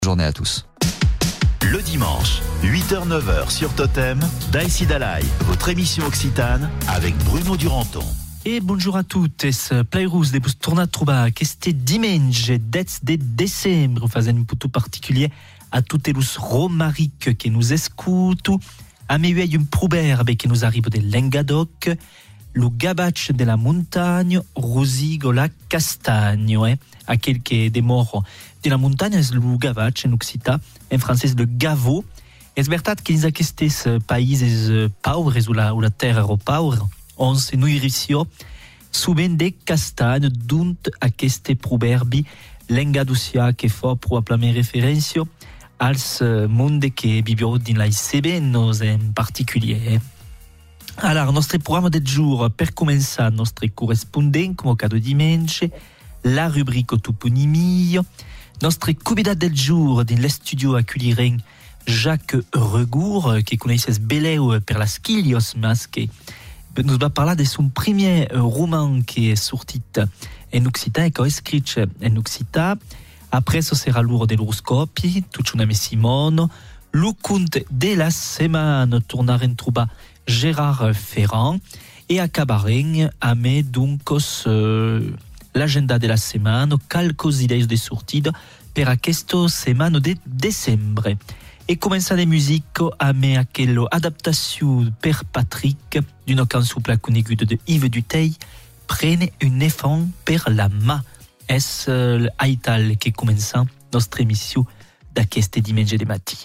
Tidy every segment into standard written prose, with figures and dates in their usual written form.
Journée à tous. Le dimanche, 8h-9h sur Totem, Daïsi Dalai, votre émission occitane avec Bruno Duranton. E bonjour a tutti, Plairus de tornar a trobar este diumenge 10 de decembre, fazendo un puto particulier a tutti los romaric che nos escuto, a me un proverbe che nos arriva de Lengadoc, lo gabac de la montagne, rosigo la castagno, aquel que demoro de la montagne es lo gabac en occità, en francès le gavot. Es veritat que aquestes països pauvres o la terra pauvre, on se nourrissió sovint de castany, d'unt aquest proverbi lengadocia que fa probablement referència als monde que vivió dins la Cebennos en particulier. Alors, nostre programa de jour, per començar, nostre correspondent, com cada diumenge, la rubrica toponimia, nostre convidat del jour dins l'estudio acullirem Jacques Regour, que coneixes beleu per las quillos, mas que nous va parlar de son premier roman qui est sorti en occitan et qui est écrit en occitan. Après, ce sera l'heure de l'horoscopi, Tucciuname Simone, le conte de la semaine, tornarem trobar Gérard Ferrand, et acabarem avec donc l'agenda de la semaine, quelques idées de sortie per aquesta setmana de décembre. Et comença de musique avec aquella adaptation per Patrick d'une cançon pla coneguda de Yves Duteil, Prene un enfant per la main. És l'aital que comença nostra émission d'aquest diumenge de matí.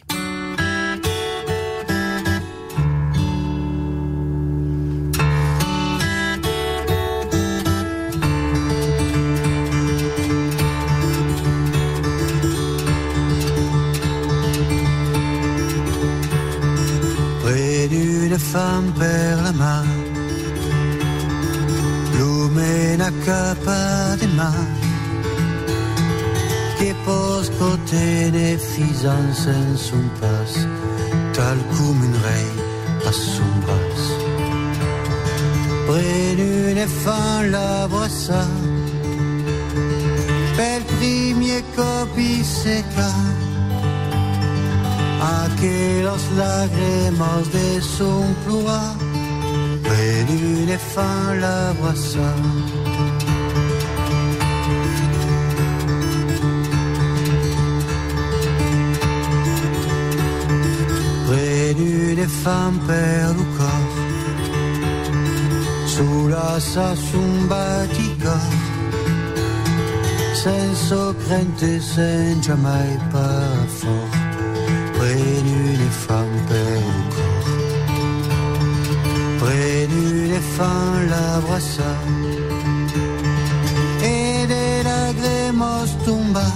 Une femme per la mà, l'umena capa de mà, che posco tene fisanza en son pas, tal com un rei a son bras. Pren une femme la brassa, pel premier copi seca, aquellos lágrimas de son plura, près d'une femme la brassa. Près d'une femme per le corps, sulla sa son baticor, senza crente, sen jamais par fort. Près d'une femme per le corps, près d'une femme la brassa, et des lagrimos tomba,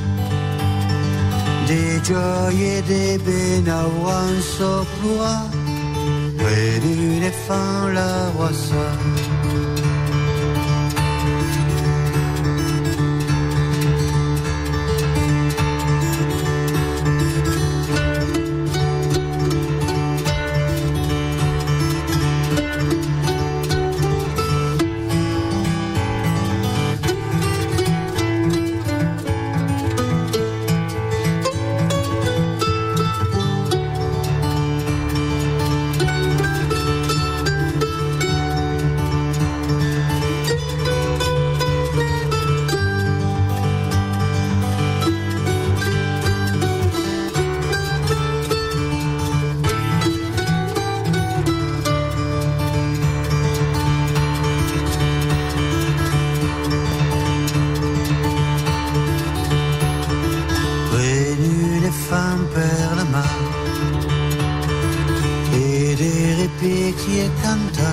des gioie et des benavances plua, près d'une femme la brassa. Qui canta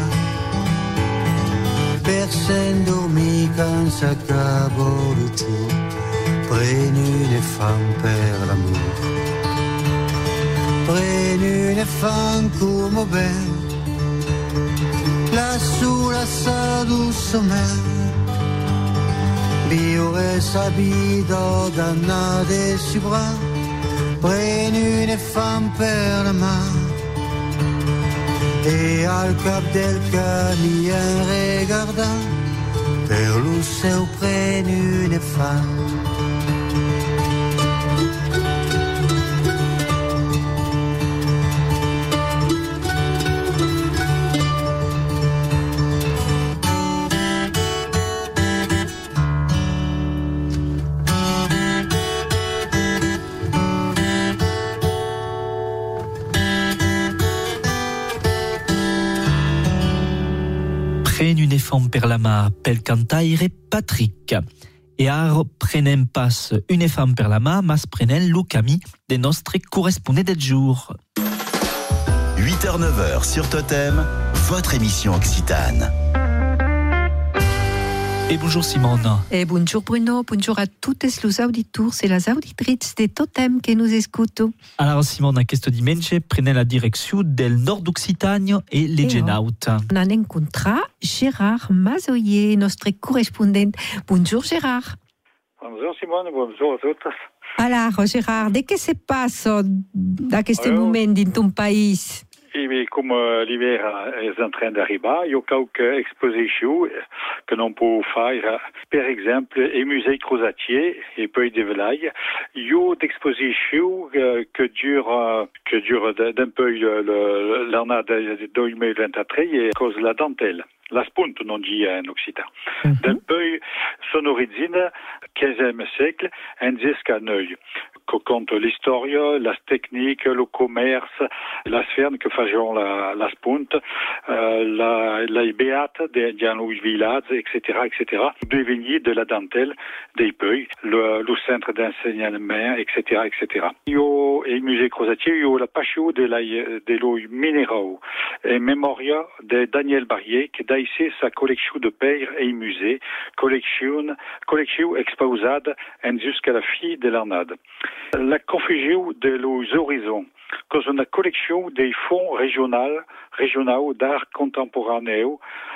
per s'endormir quand s'accabo le jour. Prenez une femme per l'amour, prenez une femme comme belle, là sous la sa douce mer, vivre sa vida dannate sui bras. Prenez une femme per la main, et al cap del camí en regardant per lo seu pren une femme. pren une femme per la mà pel cantaire Patrick. Et ar prenem pas une femme per la mà, mas prenen lo camí des nostres correspondants del jour. 8h-9h sur Totem, votre émission Occitane. Et bonjour Simone. Et bonjour Bruno, bonjour à toutes les auditeurs et les auditrices de Totem que nous écoutons. Alors Simone, questo dimanche prenez la direction del nord d'Occitanie et les Genaut. On a rencontré Gérard Mazoyer, notre correspondant. Bonjour Gérard. Bonjour Simone, bonjour à toutes. Alors Gérard, qu'est-ce qui se passe dans ce moment dans ton pays? Et comme l'hiver est en train d'arriver, il y a quelques expositions que l'on peut faire. Par exemple, au musée Crozatier et Pays de Velaille, il y a des expositions que durent d'un peu l'année de 2023 et à cause de la dentelle. La spunte, non dit en occitan. D'un peu son origine, 15e siècle, jusqu'à Neuil. Que compte l'histoire, la technique, le commerce, la sphère que faisions la spunte, la béate dans les villages, etc., etc. Devenir de la dentelle, des pays, le centre d'enseignement, etc., etc. Il y a au musée Crozatier, il y a la passion de l'eau minéraux et mémoria de Daniel Barrier, qui a ici sa collection de pierres et musée, collection exposée jusqu'à la fin de l'année. La confusion de los horizons, cause une collection des fonds régionaux d'art contemporain,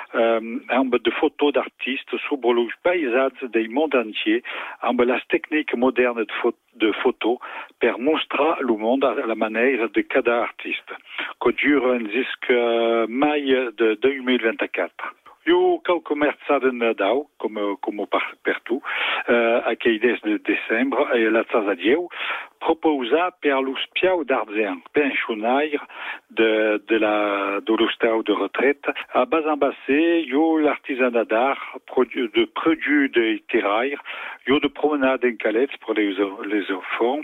de photos d'artistes sur les paysages du monde entier, avec la technique moderne de photo pour montrer le monde à la manière de cada artiste, qui dure jusqu'à mai de 2024. Il y a quelques mercades de Nadal, comme partout, à Queides de décembre, et la Tazadieu, proposée par le Piau d'Ardzien, pensionnaire de l'hostel de retraite. À Bazambassé, il y a l'artisanat d'art, de produits de terraire, il y a de promenades en calette pour les enfants,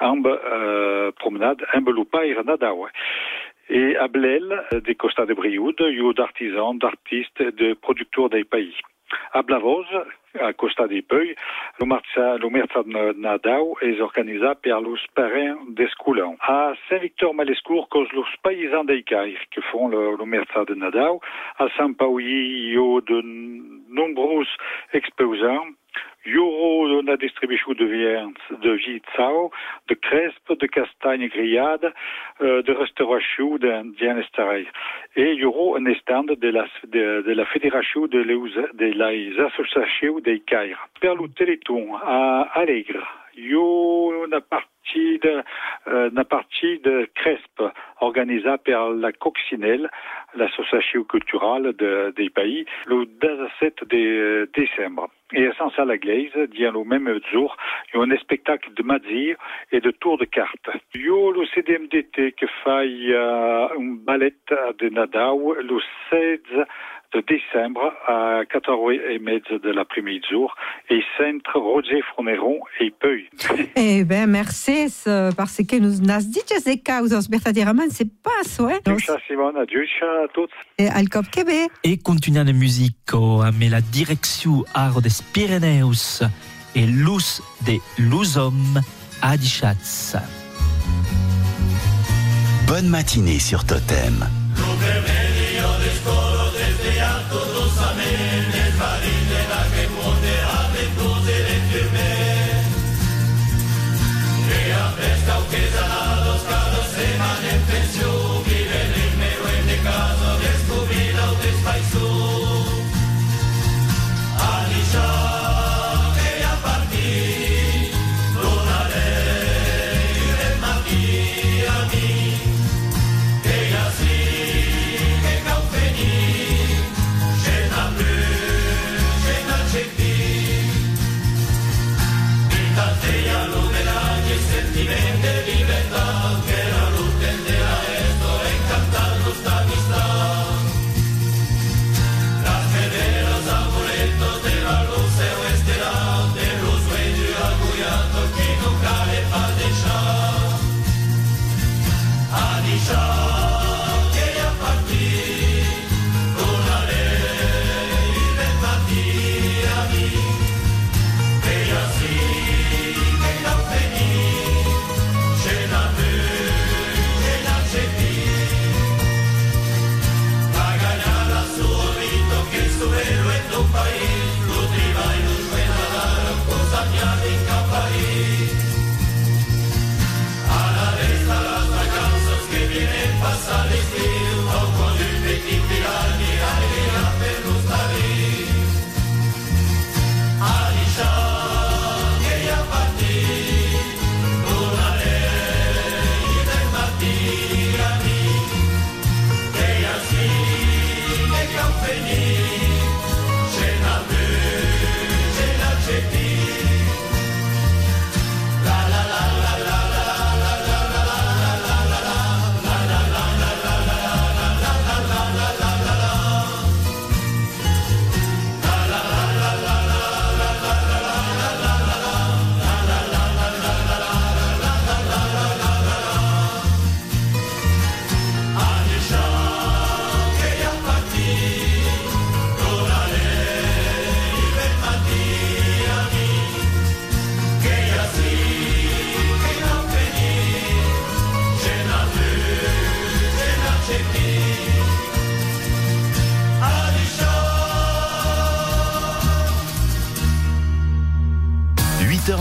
promenade en beloupaire Nadal. Et à Blel, des Costa de Brioude, il y a d'artisans, d'artistes, de producteurs des pays. À Blavoz, à Costa des Pays, le mercade de Nadal est organisé par les parents des Scoulans. À Saint-Victor-Malescourt, cause les paysans des Caires qui font le mercade de Nadal. À Saint-Pauli, il y a de nombreux exposants. Il y aura la distribution de viande, de vitsao, de crespes, de castagnes grillades, de restauration d'inestareil. Et il y aura un stand de la Fédération des associations des Caires. Per le Téléthon à Allègre, il y a une partie de crespes organisée par la Coccinelle, l'association culturelle des pays, le 17 décembre. Et à Saint-Salaglaise, le même jour, il y a un spectacle de mazir et de tour de cartes. Il y a le CDMDT qui fait un ballet de Nadal le 16 de décembre à 14h30 de l'après-midi jour et centre Roger Froneron et Peu. Eh bien, merci, parce que nous n'avons dit que ces causes, verdaderement, c'est pas ça. Adieu, Simone, adieu à tous. Et al Cop Québec. Et continuant la musique, avec la direction art des Pyrénées et l'us de l'Usom à Dichatz. Bonne matinée sur Totem. Plus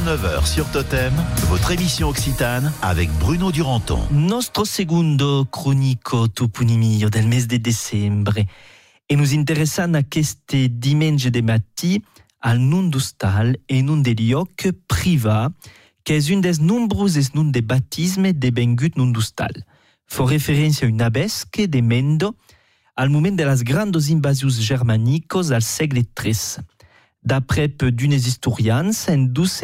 8h-9h sur Totem, votre émission occitane avec Bruno Duranton. Nostro secondo cronico toponimio del mese de dicembre. E nos interessant a queste diumenge de matí al nun d'Ostal e nun de lloc privat, que és un des nombroses nun de baptisme de bengut nun d'Ostal. Fa referència a un abesc de Mendo al moment de las grandes invasius germanicos al segle III. D'après d'unes historians, en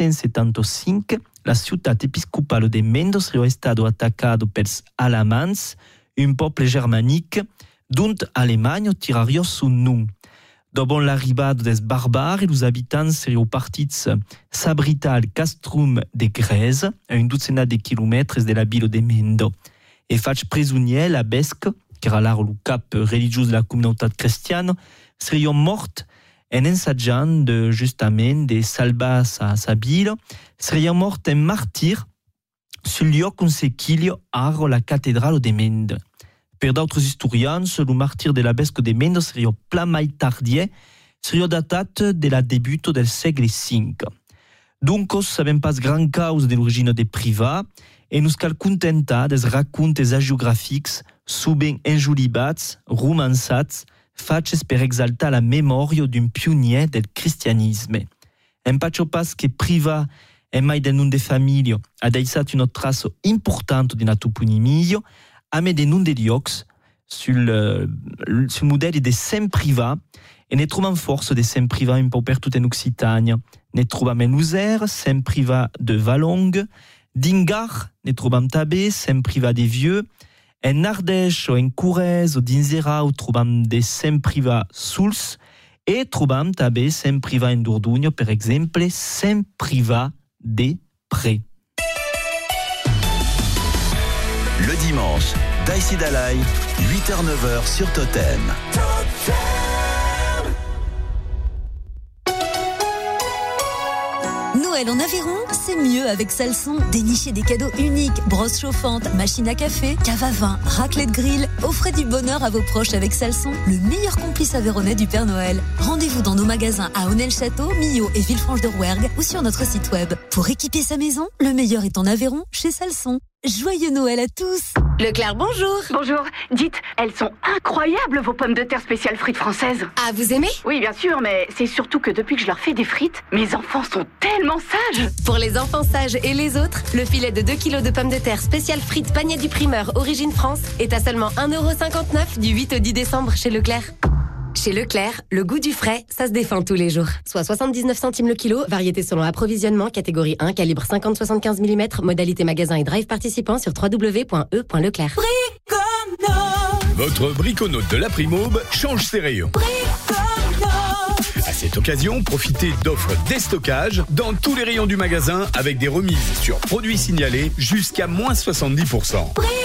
1275, la ciutat episcopale de Mendo seria stato attaccato pels alamans, un peuple germanic dont Alemanya tiraria son nom. Dopo l'arribada des barbari, los habitants seriam partits s'abritar al castrum de Grèce, a une dotzena de kilomètres de la ville de Mendo. E faig presonier l'abesc, que era l'art el cap religiós de la comunitat cristiana, seriam mort en ensajant justament de salvar sa ville, seriam mort en martir sul lloc on s'equilio ara la catedral de Mende. Per d'autres historians, le martyr de l'abesc de Mende seria pla mai tardier, seria datat de la debut del segle V. Donc, sabem pas gran causa de l'origine de privat, e nos cal contentar des racontes hagiogràfics souvent enjolivats, romançats, faches per exaltar la memòria d'un pionier del cristianisme. En patxo pas que privat e mai del nom de família ha deixat una traça importante de la toponimia, a me de nom de llocs sul model de sem privat, e ne trobam força de sem privat un peu per tot en Occitània. Ne trobam en Luzère, sem privat de Valong, d'Ingar, ne trobam també sem privat de Vieux, en Ardèche o en Corrèze o d'Inzera trobam de sem privat sols, e trobam també sem privat en Dordogne, per exemple, sem privat de Pré. Le dimanche, Daïsi Dalai, 8h-9h sur Totem. Noël en Aveyron, c'est mieux avec Salson. Dénichez des cadeaux uniques, brosses chauffantes, machine à café, cave à vin, raclette grill. Offrez du bonheur à vos proches avec Salson, le meilleur complice aveyronnais du Père Noël. Rendez-vous dans nos magasins à Honnay-le-Château, Millau et Villefranche-de-Rouergue ou sur notre site web. Pour équiper sa maison, le meilleur est en Aveyron chez Salson. Joyeux Noël à tous! Leclerc, bonjour. Bonjour. Dites, elles sont incroyables vos pommes de terre spéciales frites françaises. Ah, vous aimez? Oui, bien sûr, mais c'est surtout que depuis que je leur fais des frites, mes enfants sont tellement sages. Pour les enfants sages et les autres, le filet de 2 kg de pommes de terre spéciales frites panier du primeur Origine France est à seulement 1,59 € du 8 au 10 décembre chez Leclerc. Chez Leclerc, le goût du frais, ça se défend tous les jours. Soit 79 centimes le kilo, variété selon approvisionnement, catégorie 1, calibre 50-75 mm, modalité magasin et drive participant sur www.e.leclerc. Votre briconote de la Primaube change ses rayons. À cette occasion, profitez d'offres déstockage dans tous les rayons du magasin avec des remises sur produits signalés jusqu'à moins 70%.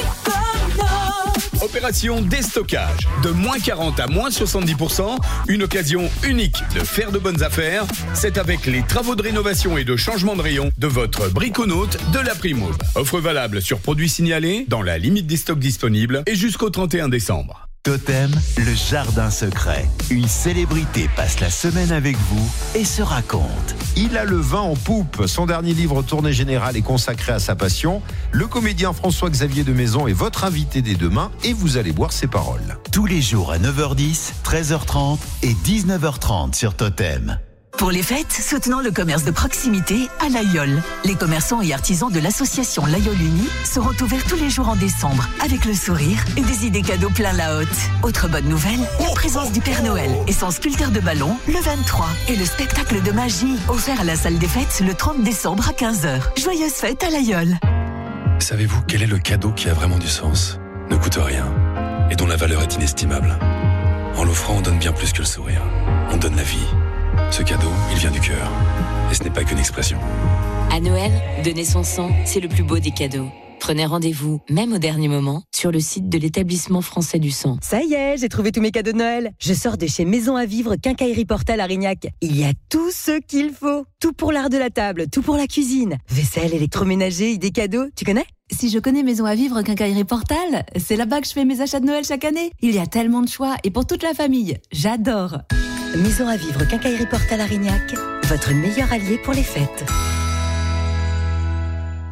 Opération déstockage, de moins 40 à moins 70%, une occasion unique de faire de bonnes affaires. C'est avec les travaux de rénovation et de changement de rayon de votre briconote de la Primaube. Offre valable sur produits signalés, dans la limite des stocks disponibles et jusqu'au 31 décembre. Totem, le jardin secret. Une célébrité passe la semaine avec vous et se raconte. Il a le vin en poupe. Son dernier livre Tournée Générale est consacré à sa passion. Le comédien François-Xavier de Maison est votre invité dès demain et vous allez boire ses paroles. Tous les jours à 9h10, 13h30 et 19h30 sur Totem. Pour les fêtes, soutenons le commerce de proximité à l'Aïol. Les commerçants et artisans de l'association L'Aïol Uni seront ouverts tous les jours en décembre, avec le sourire et des idées cadeaux plein la hotte. Autre bonne nouvelle, la présence du Père Noël et son sculpteur de ballon le 23. Et le spectacle de magie offert à la salle des fêtes le 30 décembre à 15h. Joyeuses fêtes à l'Aïol. Savez-vous quel est le cadeau qui a vraiment du sens, ne coûte rien et dont la valeur est inestimable? En l'offrant, on donne bien plus que le sourire. On donne la vie. Ce cadeau, il vient du cœur. Et ce n'est pas qu'une expression. À Noël, donner son sang, c'est le plus beau des cadeaux. Prenez rendez-vous, même au dernier moment, sur le site de l'établissement français du sang. Ça y est, j'ai trouvé tous mes cadeaux de Noël. Je sors de chez Maison à Vivre, Quincaillerie Portal à Rignac. Il y a tout ce qu'il faut. Tout pour l'art de la table, tout pour la cuisine. Vaisselle, électroménager, idées cadeaux, tu connais? Si je connais Maison à Vivre, Quincaillerie Portal, c'est là-bas que je fais mes achats de Noël chaque année. Il y a tellement de choix et pour toute la famille. J'adore. Maison à Vivre, Quincaillerie Portal à Rignac, votre meilleur allié pour les fêtes.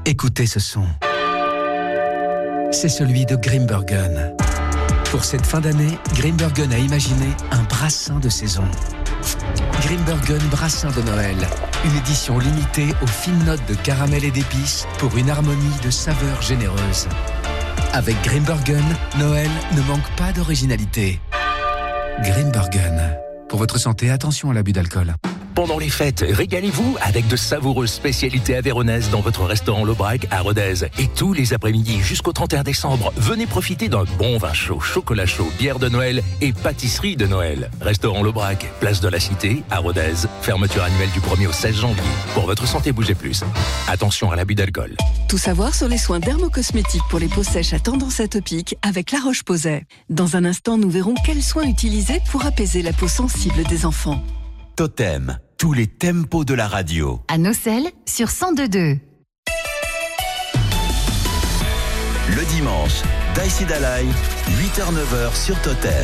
Écoutez ce son. C'est celui de Grimbergen. Pour cette fin d'année, Grimbergen a imaginé un brassin de saison. Grimbergen Brassin de Noël. Une édition limitée aux fines notes de caramel et d'épices pour une harmonie de saveurs généreuses. Avec Grimbergen, Noël ne manque pas d'originalité. Grimbergen. Pour votre santé, attention à l'abus d'alcool. Pendant les fêtes, régalez-vous avec de savoureuses spécialités aveyronaises dans votre restaurant L'Aubrac à Rodez. Et tous les après-midi jusqu'au 31 décembre, venez profiter d'un bon vin chaud, chocolat chaud, bière de Noël et pâtisserie de Noël. Restaurant L'Aubrac, place de la Cité, à Rodez. Fermeture annuelle du 1er au 16 janvier. Pour votre santé, bougez plus. Attention à l'abus d'alcool. Tout savoir sur les soins dermocosmétiques pour les peaux sèches à tendance atopique avec La Roche-Posay. Dans un instant, nous verrons quels soins utiliser pour apaiser la peau sensible des enfants. Totem, tous les tempos de la radio. À Nocelles, sur 102.2. Le dimanche, Daïsi Dalai, 8h-9h sur Totem.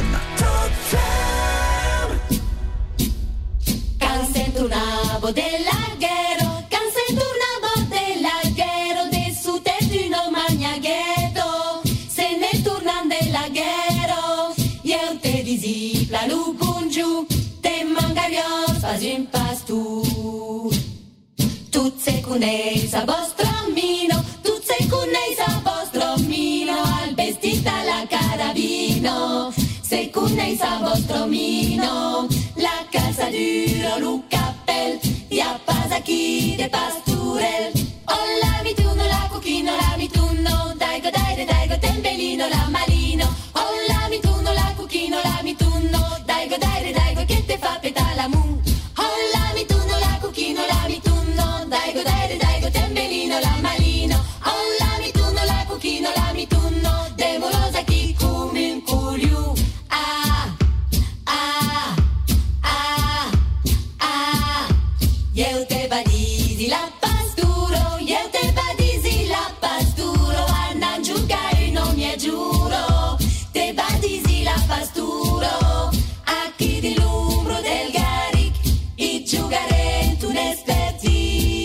Faz un pastu. Tutte se cuneis a vostro mino, tutte se cuneis a vostro mino, al vestita la carabino, se cuneis a vostro mino, la calzadura, lu cappel, y a pas aquí de pasturel. Oh la mituno, la cuchino, la mituno, daigo, daigo, tembelino, la malino. Oh la mituno, la cuchino, la mituno, daigo, daigo, che te fa petalamu. Daigo, tembelino, la malino. Oh, la mituno, demorosa chi come un culiu. Ah, ah, ah, ah. Eu te badisi la pasturo, eu te badisi la pasturo. A non giocare non mi giuro, te badisi la pasturo. A chi di l'umbro del Garic, i giocare tu n'esperti.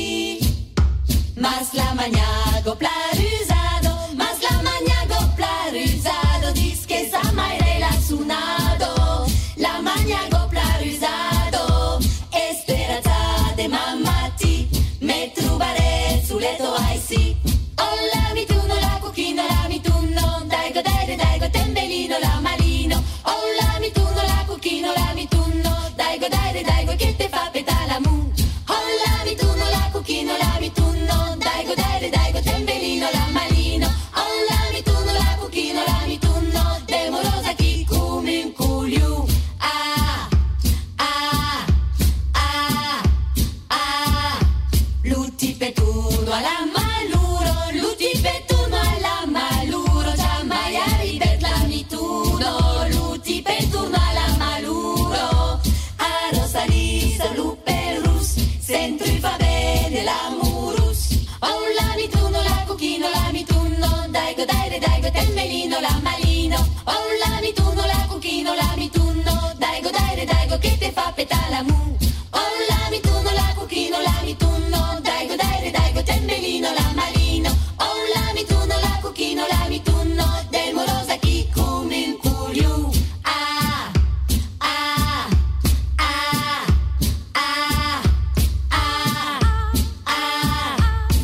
Mas la maniago plarusado, mas la maniago plarusado, dis que sa mai relacionado. La maniago plarusado, esperanza de mamati, me trovaré su letto ai sì. Oh la mituno, la cuchino, la mituno, daigo, daigo, tembelino, la malino. Oh la mituno, la cuchino, la mituno, daigo, daigo, che te fa petalamu. Oh la mituno, la cuchino, la mituno, daigo, daigo, tembelino, la malino. Oh la mituno, la cuchino, la mituno, demorosa chi come un culiu. Ah, ah, ah, ah. Lutti petuno alla maluro, lutti petuno alla maluro, già mai arrivet la mituno, lutti petuno alla maluro. A Rosalisa, luperus, sentri fa bene l'amurus. Oh la mituno, la cuchino, la mituno, daigo, daigo, tembelino, la malino. Oh la mituno, la cuchino, la mituno, daigo, daigo, che te fa petalamu. Oh la mituno, la cuchino, la mituno, daigo, daigo, tembelino, la malino. Oh la mituno, la cuchino, la mituno, demorosa chi come un culiu. Ah, ah, ah, ah, ah, ah.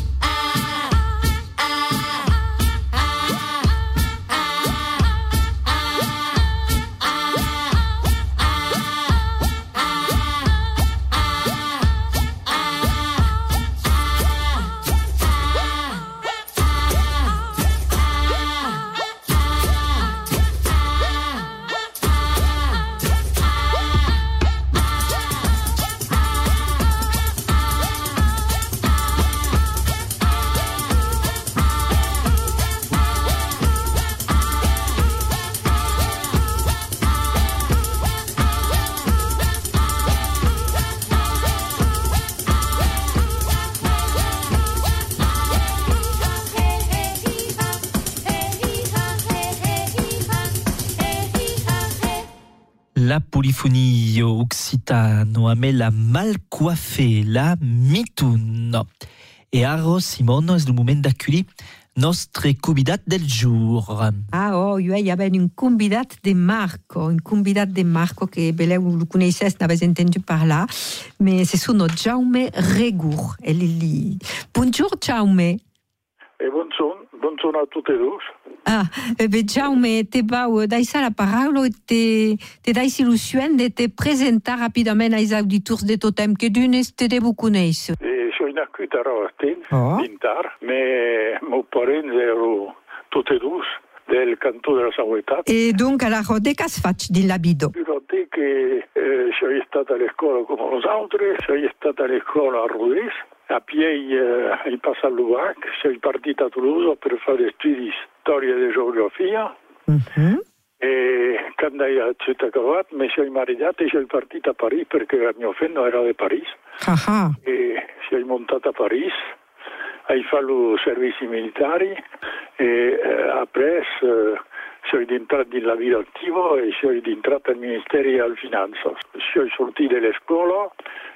La polyphonie occitane, la mal coiffée, la mitoune. E aro, Simone, è il momento d'accueillir nostre convidat del jour. Io avevo un convidat de Marco che beleu lo conoscesse, n'aveva entendu parlar, ma se sono Jaume Regur. Buongiorno Jaume. Buongiorno a tutti e due. Jaume, te dai la parola e te dai illusione di te presentare rapidamente ai auditors de Totem che d'une te devo conoscere. Sono nascuto a Rovatin, Tintar, ma miei parenti erano tutti e due del cantone della Sauvetat. E dunque, allora, che cosa faccio di l'abito? Dirò che sono stato alla scuola come gli altri, sono stato alla scuola a Rodez, a piedi in Passa Lubac, sono partito a Toulouse per fare studi di storia e geografia. E quando ho acabato mi sono maridato e sono partito a Parigi perché il mio figlio era di Parigi. E sono montato a Parigi, ho fatto servizi militari e après sono entrato nella vita attiva e sono entrato al Ministero della Finanza. Sono sortito dalla scuola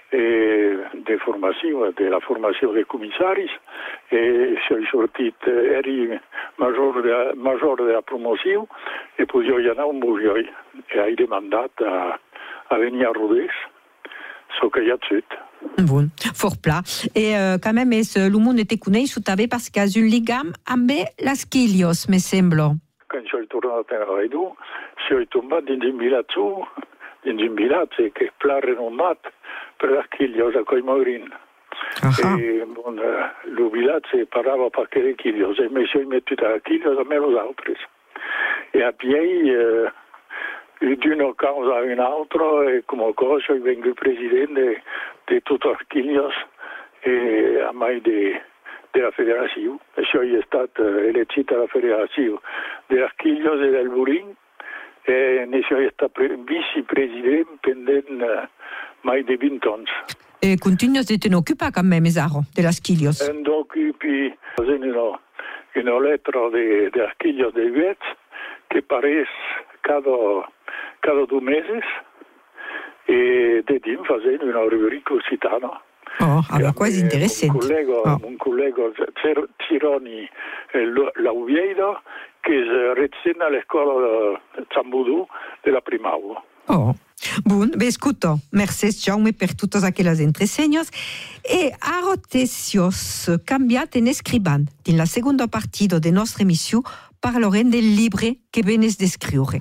della formazione dei commissari e sono sortito, ero maggiore della promozione e poi ho andato a Bourgogne e ho demandato a venire a Rodez, so che io c'è. Bon, fort plat. E quand même, le monde était connu sous tavé parce qu'il y a un ligam amb la schilios, me sembla. Quando sono tornato a Redou, sono tombato in un villaggio che è renomato per la schilios a Coimorin. E il villaggio parlava perché le schilios e mi sono mettuto a schilios a me lo altri. E a piedi di una causa a un'altra e come cosa vengo presidente di tutti i schilios e a mai della federazione. E sono stato eletto alla federazione della schilios e del Burin e ne sono stato vicepresidente pendente mai di 20 anni. E continuo se te ne occupa quand même, Esaro, della schilios? E occupi una lettera della schilios dei Vets che parece cada 2 mesi e dedico facendo una rubrica occitana. Allora quasi interessante. Un collega Cironi Lauviedo che insegna alla scuola Zambudù della prima aula. Bun, escuto, merci Jaume per tutte quelle entresegnos e arotesios cambiate in scriban. Nella seconda partita della nostra emissione parleremo del libro che venes di scrivere.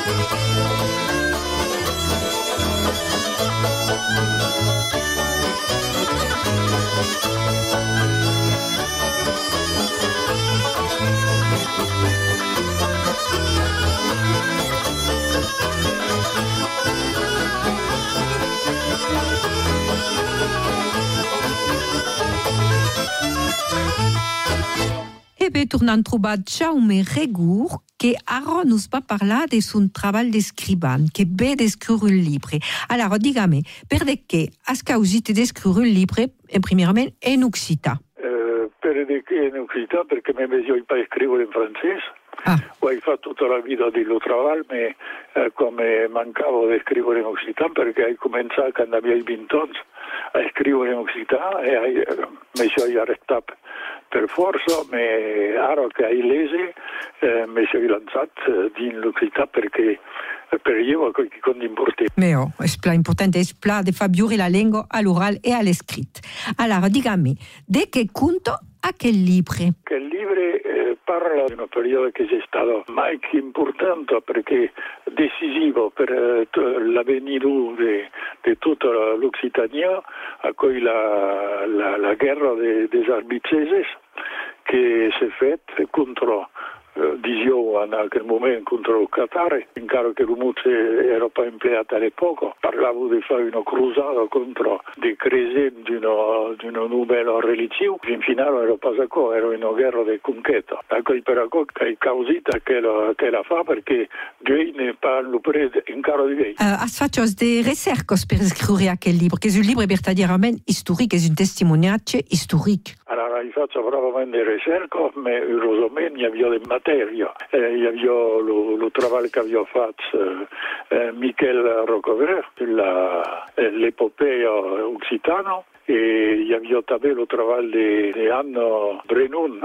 E bé tornant trobat Jaume Regur, que ara nos va parlar de son treball d'escriban, que ve d'escriure un llibre. Alors, digame, per de què has causat d'escriure un llibre, primerament, en occità? Per de què en occità? Perché mi meglio pas scrivere in francese. Ho fatto tutta la vita di lo treball, ma come mancavo di scrivere in occità, perché ho cominciato quando avevo 20 anni a scrivere in occità e mi sono arrestato per forza, ma ora che hai lese mi sono lanciato in l'occità perché per io è qualcosa di importante. Mais oh, è importante, è di far viure la lingua all'oral e all'escrit. Allora, digami, di che conto a che libro? Che libro parla di un periodo che è stato mai che importante perché decisivo per l'avvenire di tutta l'Occitania, a cui la guerra des Arbitseses che si è fatta contro dicevo in quel momento contro il Qatar, encara che l'UMUC era pas empleato all'epoca, parlavo di fare una cruzata contro dei crescenti di una nuova religione, in finale era pas d'accordo, era una guerra di conquista. Ecco per accordo che è causita che la fa perché Dio ne parla prede encara di lei. Has fatto delle ricerche per scrivere quel libro, che è un libro verdaderamente storico, è un testimoniaggio storico. Allora, io faccio veramente ricerche, ma erosimento io avevo le materie. Io avevo lo lavoro che avevo fatto Michel Rocover, l'epopea occitana, e io avevo anche lo lavoro di Anne Brenun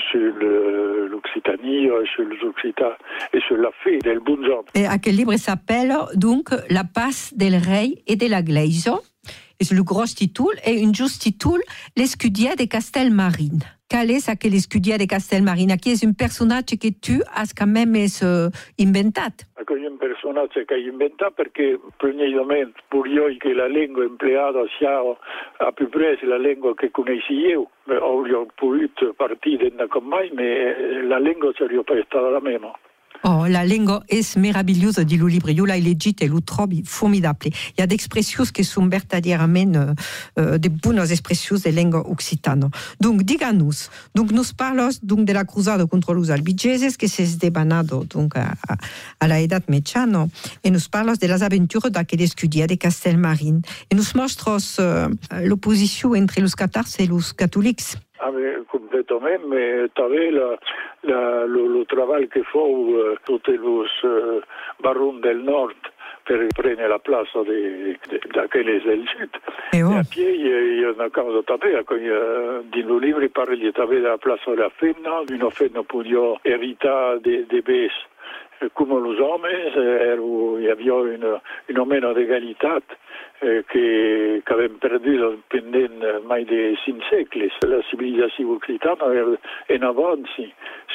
sull'Occitanie, sull'Occità e sulla fede del Bunzon. E a quel libro s'appelle donc La pace del Rei e della Gleisa. Et le gros titre et un juste titre, l'escudier de Castelmarine. Quel est ce que l'escudier de Castelmarine? Qui est un personnage que tu as quand même inventé? È un personaggio che hai inventato perché probabilmente per io che la lingua empleata sia a più presto la lingua che conosci io, ho potuto partire da con mai, ma la lingua sarebbe pas stata la mia. Oh, la lingua è meravigliosa di un libro. Io l'ho legita e lo trovo formidabile. Il y a des expressions qui sont verdaderamente de buenas expressions de lingua occitana. Donc, diga-nos. Donc, nos parlos donc, de la cruzada contra los albigeses que se es debanado donc, a la Edad Mediana e nos parlos de las aventuras d'aquel escudier de Castelmarine. E nos mostros l'opposition entre los catars e los católics. Completamente, ma també lo treball che fu tutti i baroni del nord per prendere la plaza d'aquelles del sud. E a piedi, io una cosa també, nel libro parli també della plaza della Fenna, una Fenna podia eritare dei bes come gli uomini, hi havia una mena d'egalitat che avevamo perduto pendent mai di 5 secoli. La civilizzazione occitana è in avanti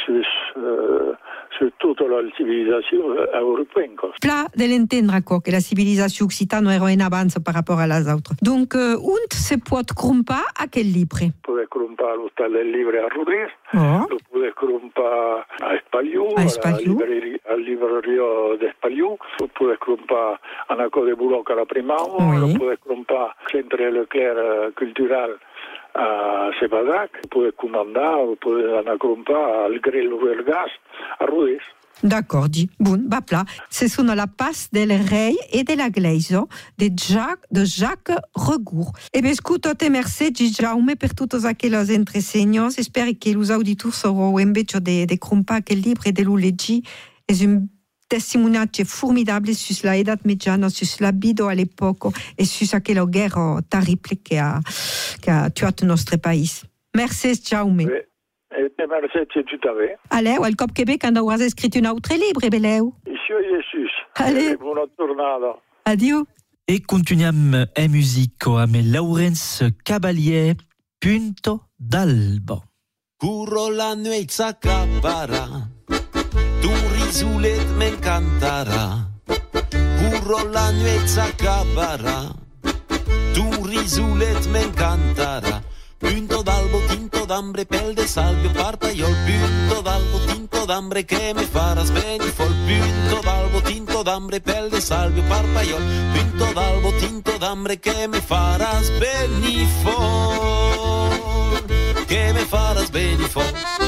su tutta la civilizzazione europea. Pla dell'intendere che la civilizzazione occitana era in avanti par rapport à las autres. Donc, on se può crompare a quel libro? Può crompare l'Hostal del Livre a Rodez, lo può crompare a Espagliù, al libreria di Espagliù, lo può crompare a Naco de Buloc alla Primau, lo può crompare al Centre Leclerc Cultural a Sebadac, può comandare, lo può crompare al Grello del Gas a Rodez. D'accord, dit. Bon, bapla. Ce sont la passe del Rei e della Gleisa de Jacques Regour. E ben, scuto te merci, Jaume, per tutte aquelles entresegnos. Spero che los auditors saurò invece de crompare quel libro e de lo leggi. È un testimoniaggio formidabile sulla Edad Mediana, sulla vida all'epoca e su quella guerra terribile che ha tuato il nostro paese. Merci, Jaume. E merci a tutti a voi. Alleu, al cop Quebec quando avràs escrit un altre llibre, beleu. Ixo Jesús. Allez. Buona tornata. Adieu. E continuiamo in musica amb Laurence Cavalier, Punto d'Alba. Curro la nuezza capara, tu risulet m'encantarà, curro la nuit s'accabarà, tu risulet m'encantarà, punto d'albo, tinto d'ambre, pel de salvio, parpaiol, punto d'albo, tinto d'ambre, che me faras benifol, punto d'albo, tinto d'ambre, pel de salvio, parpaiol, punto d'albo, tinto d'ambre, che me faras benifol, che me faras benifol.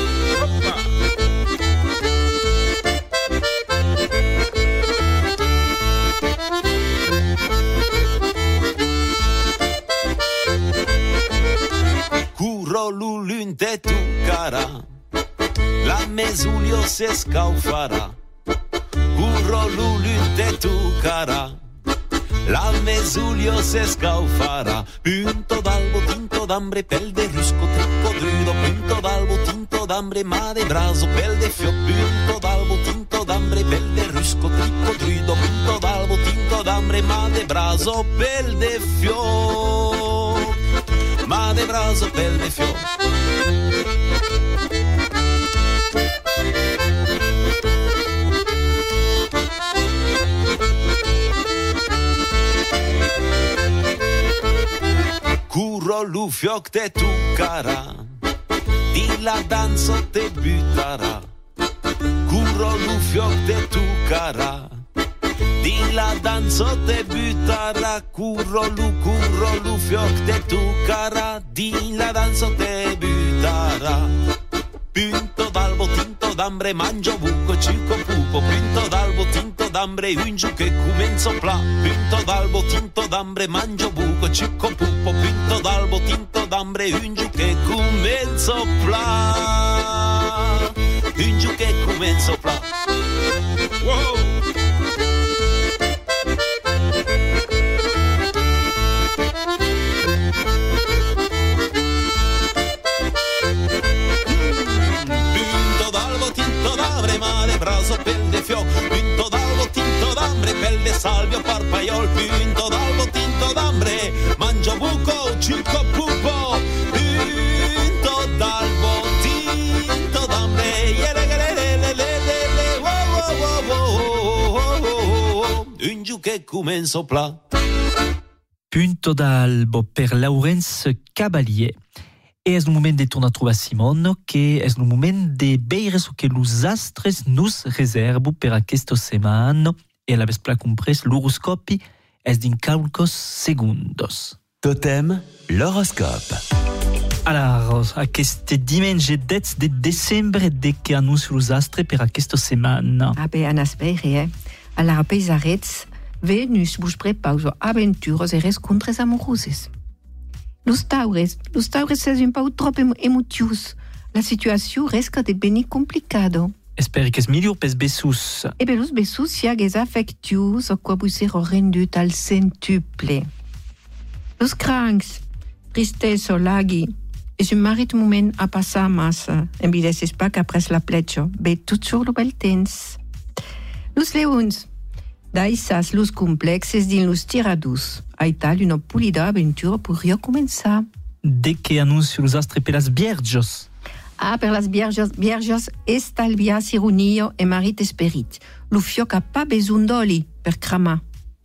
Curro l'ulun de tu cara, la mesulio se scaufarà. Curro l'ulun de tu cara, la mesulio se scaufarà. Punto d'albo, tinto d'ambre, pel de rusco, tricco drudo. Punto d'albo, tinto d'ambre, ma de braso, pel de fio. Punto d'albo, tinto d'ambre, pel de rusco, tricco drudo. Punto d'albo, tinto d'ambre, ma de braso, pel de fio. Ma de braso, pel de fio. Curro lu fioc de tu cara, di la danzo te buttarà. Curro lu fioc de tu cara, di la danzo te buttarà. Curro lu fioc de tu cara, di la danzo te buttarà. Punto d'albo, tinto d'ambre, mangio buco, cico pupo. Punto d'albo, tinto d'ambre, un giù che comenzo pla. Punto d'albo, tinto d'ambre, mangio buco, cico pupo. Punto d'albo, tinto d'ambre, un giù che comenzo pla. Un giù che comenzo pla. Wow! Braso pel de fio, pinto d'albo, tinto d'ambre, pel de salvio, parpaiol, pinto d'albo, tinto d'ambre, mangio buco, cico pupo, pinto d'albo, tinto d'ambre, un giù che comenzo pla. Punto d'albo per Laurence Cavalier. E és un moment de tornar a trobar Simon, que és un moment de veure el que els astres nos reservo per aquesta setmana. E a la vespre comprès l'horoscopi és din qualcos segundos. Totem, l'horoscope. Alors, aquest diumenge 10 de desembre, de que anuncio els astres per aquesta setmana. Ah ben, anas veure, alla peisarets, Venus vos prepauso aventuros e rescontres amoroses. Los taures és un peu trop emotius. La situació risca de venir complicado. Espero que és millor pels bessos. E per los bessos si hagués afectius o qua vos ser rendut al centuple. Los crancs, tristesa, laghi, és un marit moment a passar massa. Envideses pas qu'après la pletja, ve tot sur lo bel temps. Los leons, daissas los complexes din los tiradus. A tal una pulida aventura podria començar. De que anuncio els astres per las vierges. Ah, per las vierges estalvias ironia e marit esperit. Lo fioc a pas besoin d'oli per cramar.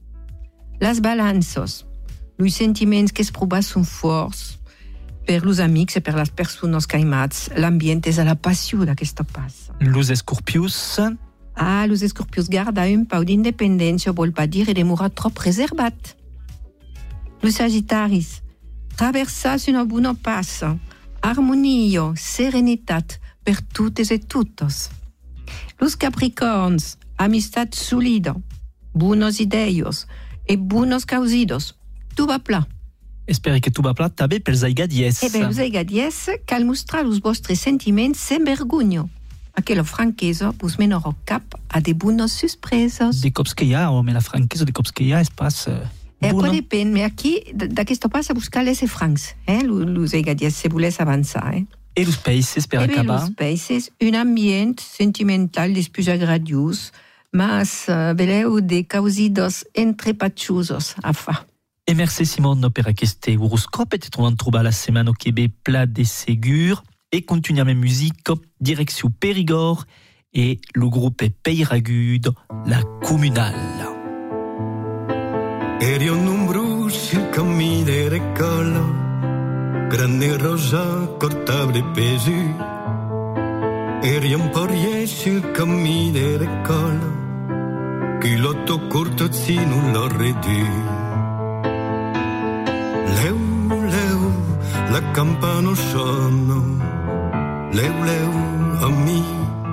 Las balanços. Los sentiments que es proba són forts. Per los amics e per las persones caimats, l'ambient és a la passió d'aquesta passa. Los escorpius. Ah, los escorpius garda un pau d'independència vol pas dir demorar trop reservat. Los Sagittaris, traversas una bona passa, harmonia, serenitat per totes e totes. Los Capricorns, amistat solida, bones idees e bones causidos. Tu va pla. Espero que tu va pla també pels aigadies. E per els aigadies, cal mostrar els vostres sentiments sen vergonya. Aquella franquesa vos menorà cap a de bones sorpreses. De cops que hi ha, home, la franquesa de cops que hi ha és pas... Après depèn, mais aquí, d'aquesta passa buscar les francs, los aigadies, se volés avançar. E los peixes, per acabar? Los peixes, un ambient sentimental des plus agradius, mas veleu de causidos entrepatxosos a fa. E merci Simon per aquest horoscope, te trobem trobar la setmana que ve pla de segur, e continuem en musique, direcció Périgord, et le groupe Peiragudo, la Comunale. Eri un numero sul cammino della colla, grande rosa cortable pesu. Eri un po' sul cammino della colla, culotto corto zino l'ho redù. Leu, leu, la campana sonno, leu, leu, a me.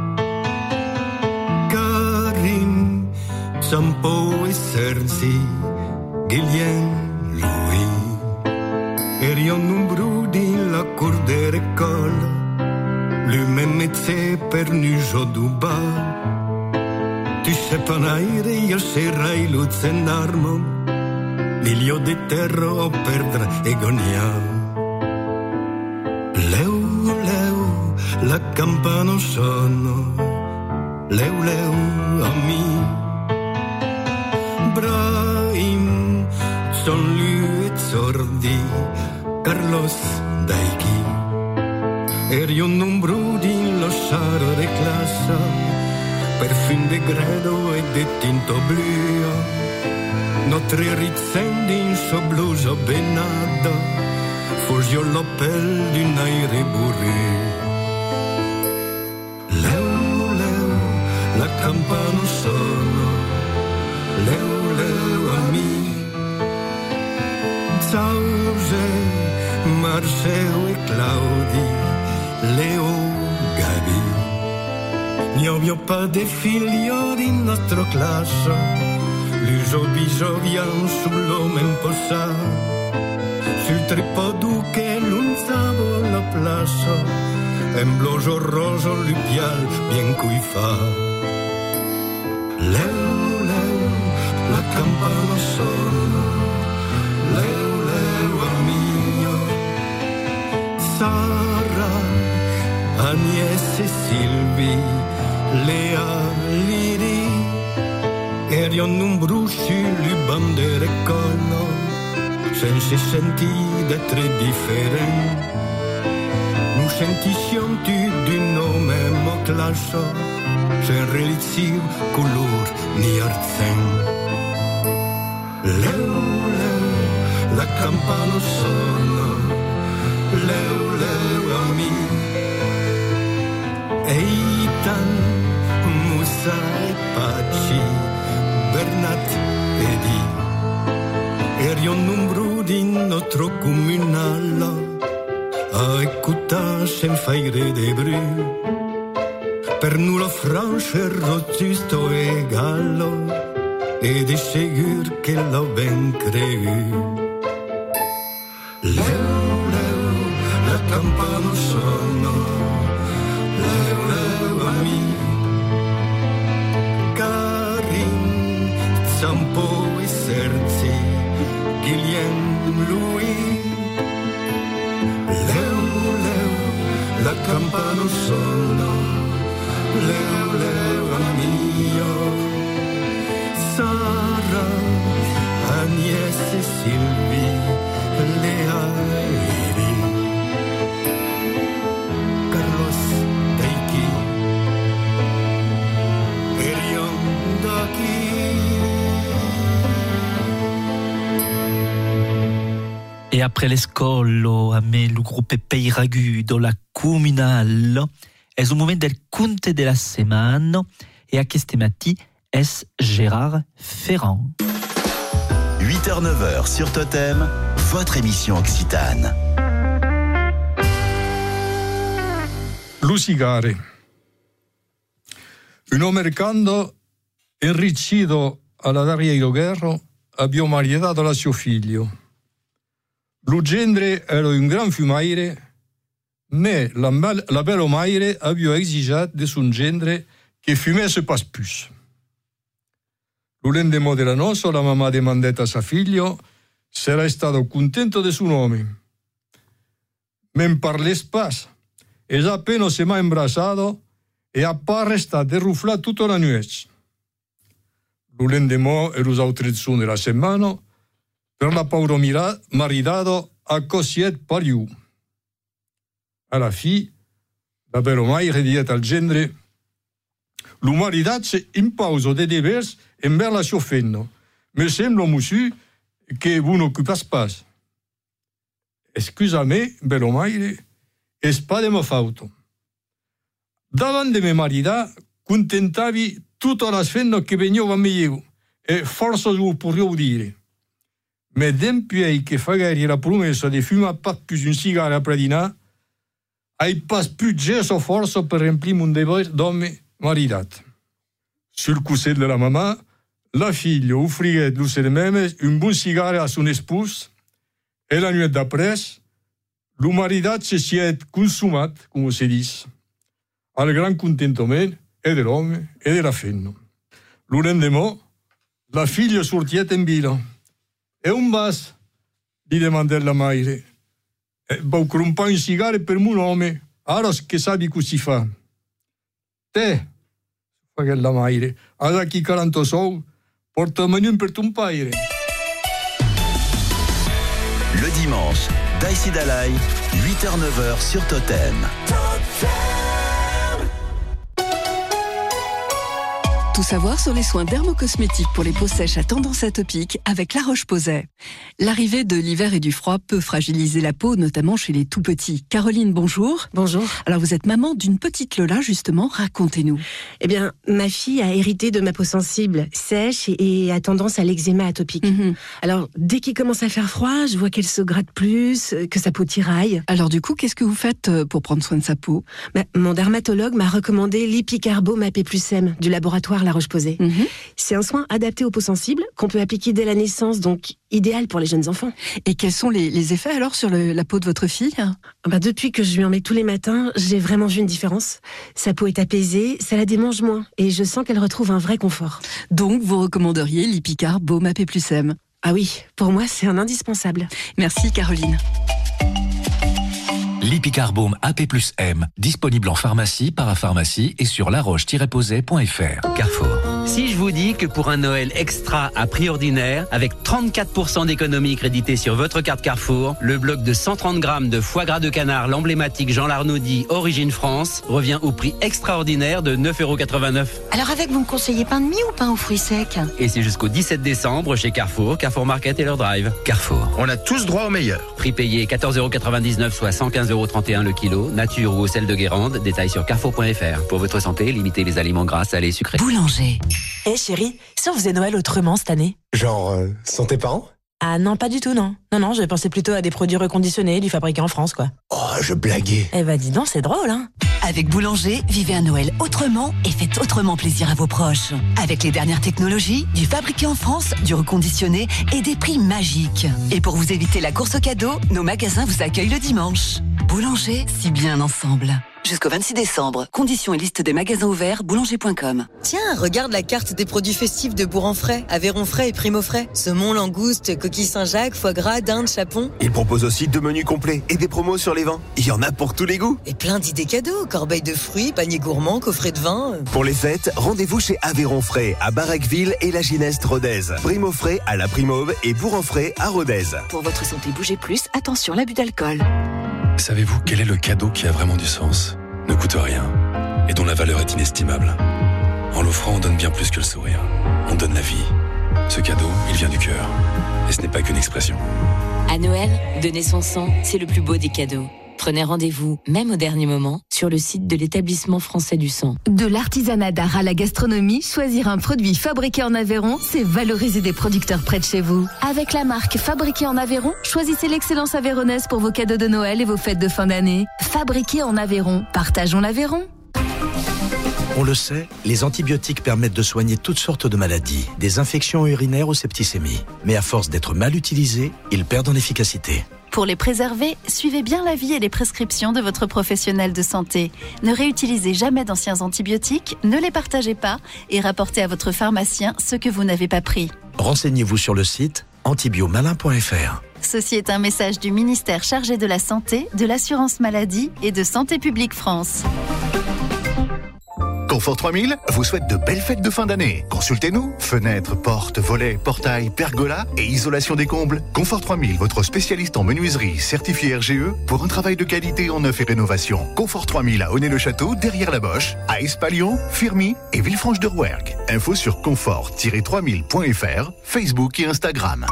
Karim, Sampo e Serzi, Guilhem, lui. Eri un numero di la cordere colla, lui mettez per nujo du bar. Tu sais pas naire, io serai luz en armo, milio di terra o perdre e gonia. Leu, leu, la campana sonno, leu, leu, a me. Brahim, son lui e sordi, Carlos Daiki. Eri un numero di lo saro de classe, per fin de gredo e de tinto blu. Notre rizzendi in so bluso benado, fusio l'opel d'un aire bourru. Leu, leu, la campana sono, leu, leu, a me. Zause, Marceo e Claudi, Leo, Gabi. N'abbiamo pas de figlio di nostra classe, l'uso bisogna sullo même posa, sul tripodù che non savo la place, un bloso roso lupial bien cui fa. Leu, leu, la campana sono, leu, leu, amico, Sara, Agnese e Silvi, Lea, Liri, eri un numero sulle bandere collo, senza sentire d'être differenti. Nous sentissions tu d'un même classe, sans religion, couleur ni argent. Leu, leu, la campana sono, leu, leu, a me. Eitan, Musa e Paci, Bernat e Di. Eri un numero di nostro comunale, a écouter sem faire de bruit. Per nous la France robusto e gallo, e di sicuro che l'ho ben creduto. Leu, leu, la campana sono, leu, leu, a me. Karim, Zampo e Serzi, Guilhem, lui. Leu, leu, la campana sono, leu, leu, a mio. Sara, Agnese e Silvi, Lea e Iri. Carlos Teiki, Erion Daki. Et après l'escolo, avec le groupe Peiragudo, la Comunale, è un moment del conte della settimana e a questo matti è Gérard Ferrand. 8h-9h sur Totem, votre émission occitane. Lusigare. Un americano enrichito alla Dario Guerra abbiamo maritato la suo figlio. Lo gendre era un gran fumaire, mais la belle maire aveva esigato de son gendre che fumasse pas plus. Lo lendemain della nozze, la mamma demandette a suo figlio se era stato contento de suo nome. Men parles pas, e appena si m'ha imbrassato e appare stato derruflato tutta la nuit. Lo lendemain e los altri giorni della settimana, per la paura maritato a cosiet pariu. Alla fine, la bella maire diede al gendre: l'umaridatsi in pausa de devers envers la sua fenno. Mi sembra musu che vous n'occupez pas. Scusami, bello maire, e spade m'ha fatto. Davant de me marida, contentavi tutte le fenno che veniva a me e forse lo potevo dire. Ma depuis che fagari la promessa di fumare pas più un sigaro a predina, hai pas più gesso forza per riempire un devoir d'uomo maridato. Sul cussetto della mamma, la figlia offriva le même un buon sigaro a son épouse e la nuit d'après, lo maridato si è consumato, come si dice, al gran contentamento e dell'uomo e della fenna. Lo lendemain, la figlia sortieta in villa e un bas gli demandò la madre. Vuoi crompare un sigaro per un uomo, ora che sai cosa si fa? Te, fa che la madre, ha chi 40 soldi, portamene un per ton padre. Le dimanche, Daïsi Dalai, 8h-9h sur Totem. Tout savoir sur les soins dermocosmétiques pour les peaux sèches à tendance atopique avec La Roche-Posay. L'arrivée de l'hiver et du froid peut fragiliser la peau, notamment chez les tout-petits. Caroline, bonjour. Bonjour. Alors vous êtes maman d'une petite Lola, justement, racontez-nous. Eh bien, ma fille a hérité de ma peau sensible, sèche et a tendance à l'eczéma atopique. Alors, dès qu'il commence à faire froid, je vois qu'elle se gratte plus, que sa peau tiraille. Alors du coup, qu'est-ce que vous faites pour prendre soin de sa peau? Mon dermatologue m'a recommandé l'Ipicarbome AP+M du laboratoire La Roche-Posay. C'est un soin adapté aux peaux sensibles qu'on peut appliquer dès la naissance, donc idéal pour les jeunes enfants. Et quels sont les effets alors sur la peau de votre fille? Depuis que je lui en mets tous les matins, j'ai vraiment vu une différence. Sa peau est apaisée, ça la démange moins et je sens qu'elle retrouve un vrai confort. Donc vous recommanderiez l'Ipicarbome AP+M? Ah oui, pour moi c'est un indispensable. Merci Caroline. L'Ipicarbome AP+M, disponible en pharmacie, parapharmacie et sur laroche-posay.fr. Carrefour. Si je vous dis que pour un Noël extra à prix ordinaire, avec 34% d'économie créditée sur votre carte Carrefour, le bloc de 130 grammes de foie gras de canard, l'emblématique Jean Larnaudy, Origine France, revient au prix extraordinaire de 9,89 €. Alors avec, vous me conseillez pain de mie ou pain aux fruits secs? Et c'est jusqu'au 17 décembre chez Carrefour, Carrefour Market et leur drive. Carrefour. On a tous droit au meilleur. Prix payé 14,99 €, soit 115,31 € le kilo, nature ou sel de Guérande, détail sur carrefour.fr. Pour votre santé, limitez les aliments gras, salés, sucrés. Boulanger. Chérie, si on faisait Noël autrement cette année? Genre, sans tes parents? Ah non, pas du tout, non. Non, je pensais plutôt à des produits reconditionnés, du fabriqué en France, quoi. Oh, je blaguais. Eh ben dis donc, c'est drôle, hein. Avec Boulanger, vivez un Noël autrement et faites autrement plaisir à vos proches. Avec les dernières technologies, du fabriqué en France, du reconditionné et des prix magiques. Et pour vous éviter la course au cadeau, nos magasins vous accueillent le dimanche. Boulanger, si bien ensemble. Jusqu'au 26 décembre. Conditions et liste des magasins ouverts, boulanger.com. Tiens, regarde la carte des produits festifs de Bourg-en-Frais, Aveyron Frais et Primo Frais. Saumon, langouste, coquille Saint-Jacques, foie gras, dinde, chapon. Il propose aussi 2 menus complets et des promos sur les vins. Il y en a pour tous les goûts. Et plein d'idées cadeaux, corbeille de fruits, panier gourmand, coffret de vin. Pour les fêtes, rendez-vous chez Aveyron Frais à Barraqueville et la Gineste Rodez. Primo Frais à la Primauve et Bourg-en-Frais à Rodez. Pour votre santé, bougez plus, attention l'abus d'alcool. Savez-vous quel est le cadeau qui a vraiment du sens, ne coûte rien et dont la valeur est inestimable? En l'offrant, on donne bien plus que le sourire. On donne la vie. Ce cadeau, il vient du cœur. Et ce n'est pas qu'une expression. À Noël, donner son sang, c'est le plus beau des cadeaux. Prenez rendez-vous, même au dernier moment, sur le site de l'établissement français du sang. De l'artisanat d'art à la gastronomie, choisir un produit fabriqué en Aveyron, c'est valoriser des producteurs près de chez vous. Avec la marque Fabriqué en Aveyron, choisissez l'excellence aveyronnaise pour vos cadeaux de Noël et vos fêtes de fin d'année. Fabriqué en Aveyron, partageons l'Aveyron. On le sait, les antibiotiques permettent de soigner toutes sortes de maladies, des infections urinaires aux septicémies. Mais à force d'être mal utilisés, ils perdent en efficacité. Pour les préserver, suivez bien l'avis et les prescriptions de votre professionnel de santé. Ne réutilisez jamais d'anciens antibiotiques, ne les partagez pas et rapportez à votre pharmacien ce que vous n'avez pas pris. Renseignez-vous sur le site antibiomalin.fr. Ceci est un message du ministère chargé de la Santé, de l'Assurance Maladie et de Santé Publique France. Confort 3000 vous souhaite de belles fêtes de fin d'année. Consultez-nous. Fenêtres, portes, volets, portails, pergolas et isolation des combles. Confort 3000, votre spécialiste en menuiserie certifié RGE pour un travail de qualité en neuf et rénovation. Confort 3000 à Honnay-le-Château, derrière la Boche, à Espalion, Firmy et Villefranche-de-Rouergue. Info sur confort-3000.fr, Facebook et Instagram.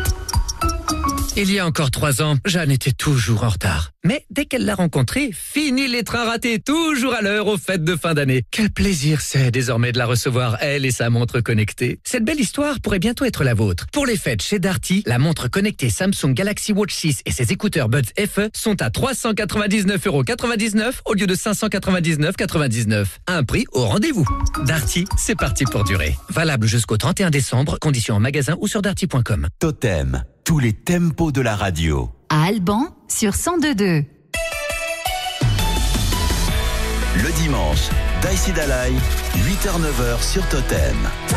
Il y a encore 3 ans, Jeanne était toujours en retard. Mais dès qu'elle l'a rencontré, fini les trains ratés, toujours à l'heure aux fêtes de fin d'année. Quel plaisir c'est désormais de la recevoir, elle et sa montre connectée. Cette belle histoire pourrait bientôt être la vôtre. Pour les fêtes chez Darty, la montre connectée Samsung Galaxy Watch 6 et ses écouteurs Buds FE sont à 399,99€ au lieu de 599,99€. Un prix au rendez-vous. Darty, c'est parti pour durer. Valable jusqu'au 31 décembre, conditions en magasin ou sur darty.com. Totem, tous les tempos de la radio. À Alban, sur 102.2. Le dimanche, Daïsi Dalai, 8h-9h sur Totem.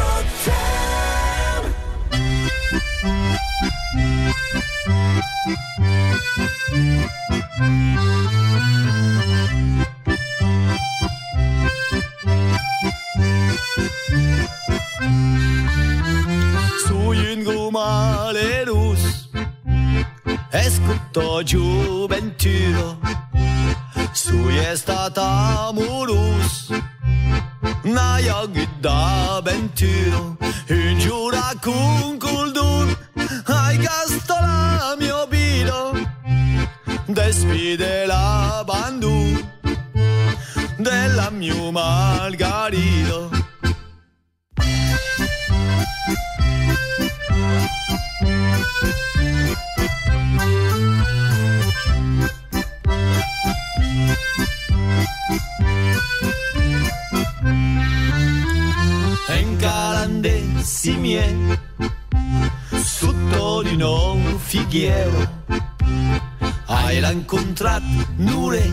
Sui in goma le luz, escuto gioventù, sui è stata amorus, na yogi d'avventura, in giura con culdun, hai gastola mio bido, despide la bandu, della mio margarito. Incalandessi miei sotto di un fighiero, hai l'ha incontrato nure,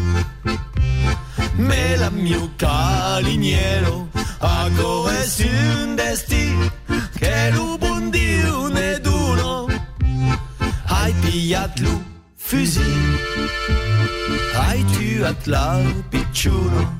me la mio caliniero, a come si un destino che lo buon Dio ne d'uno, hai pigliato lo fusil, hai tuato la picciuno.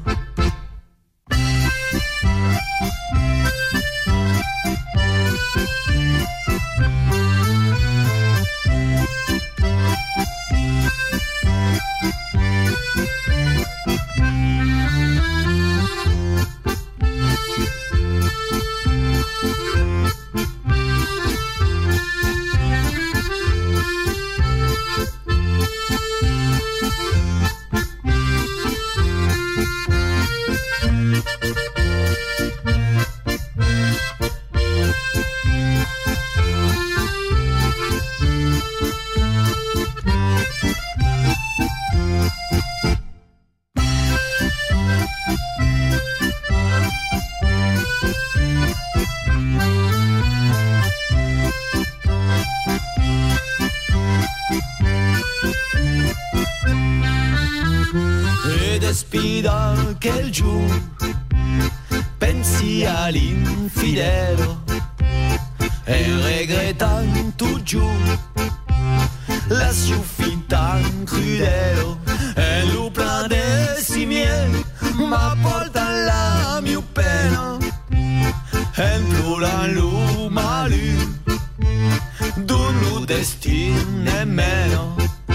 Spida che il giù pensi all'infidelo e regretando giù la sua finta crudelo e lo plandessi miei ma porta la mia pena e implora lo malu d'un lo destino nemmeno.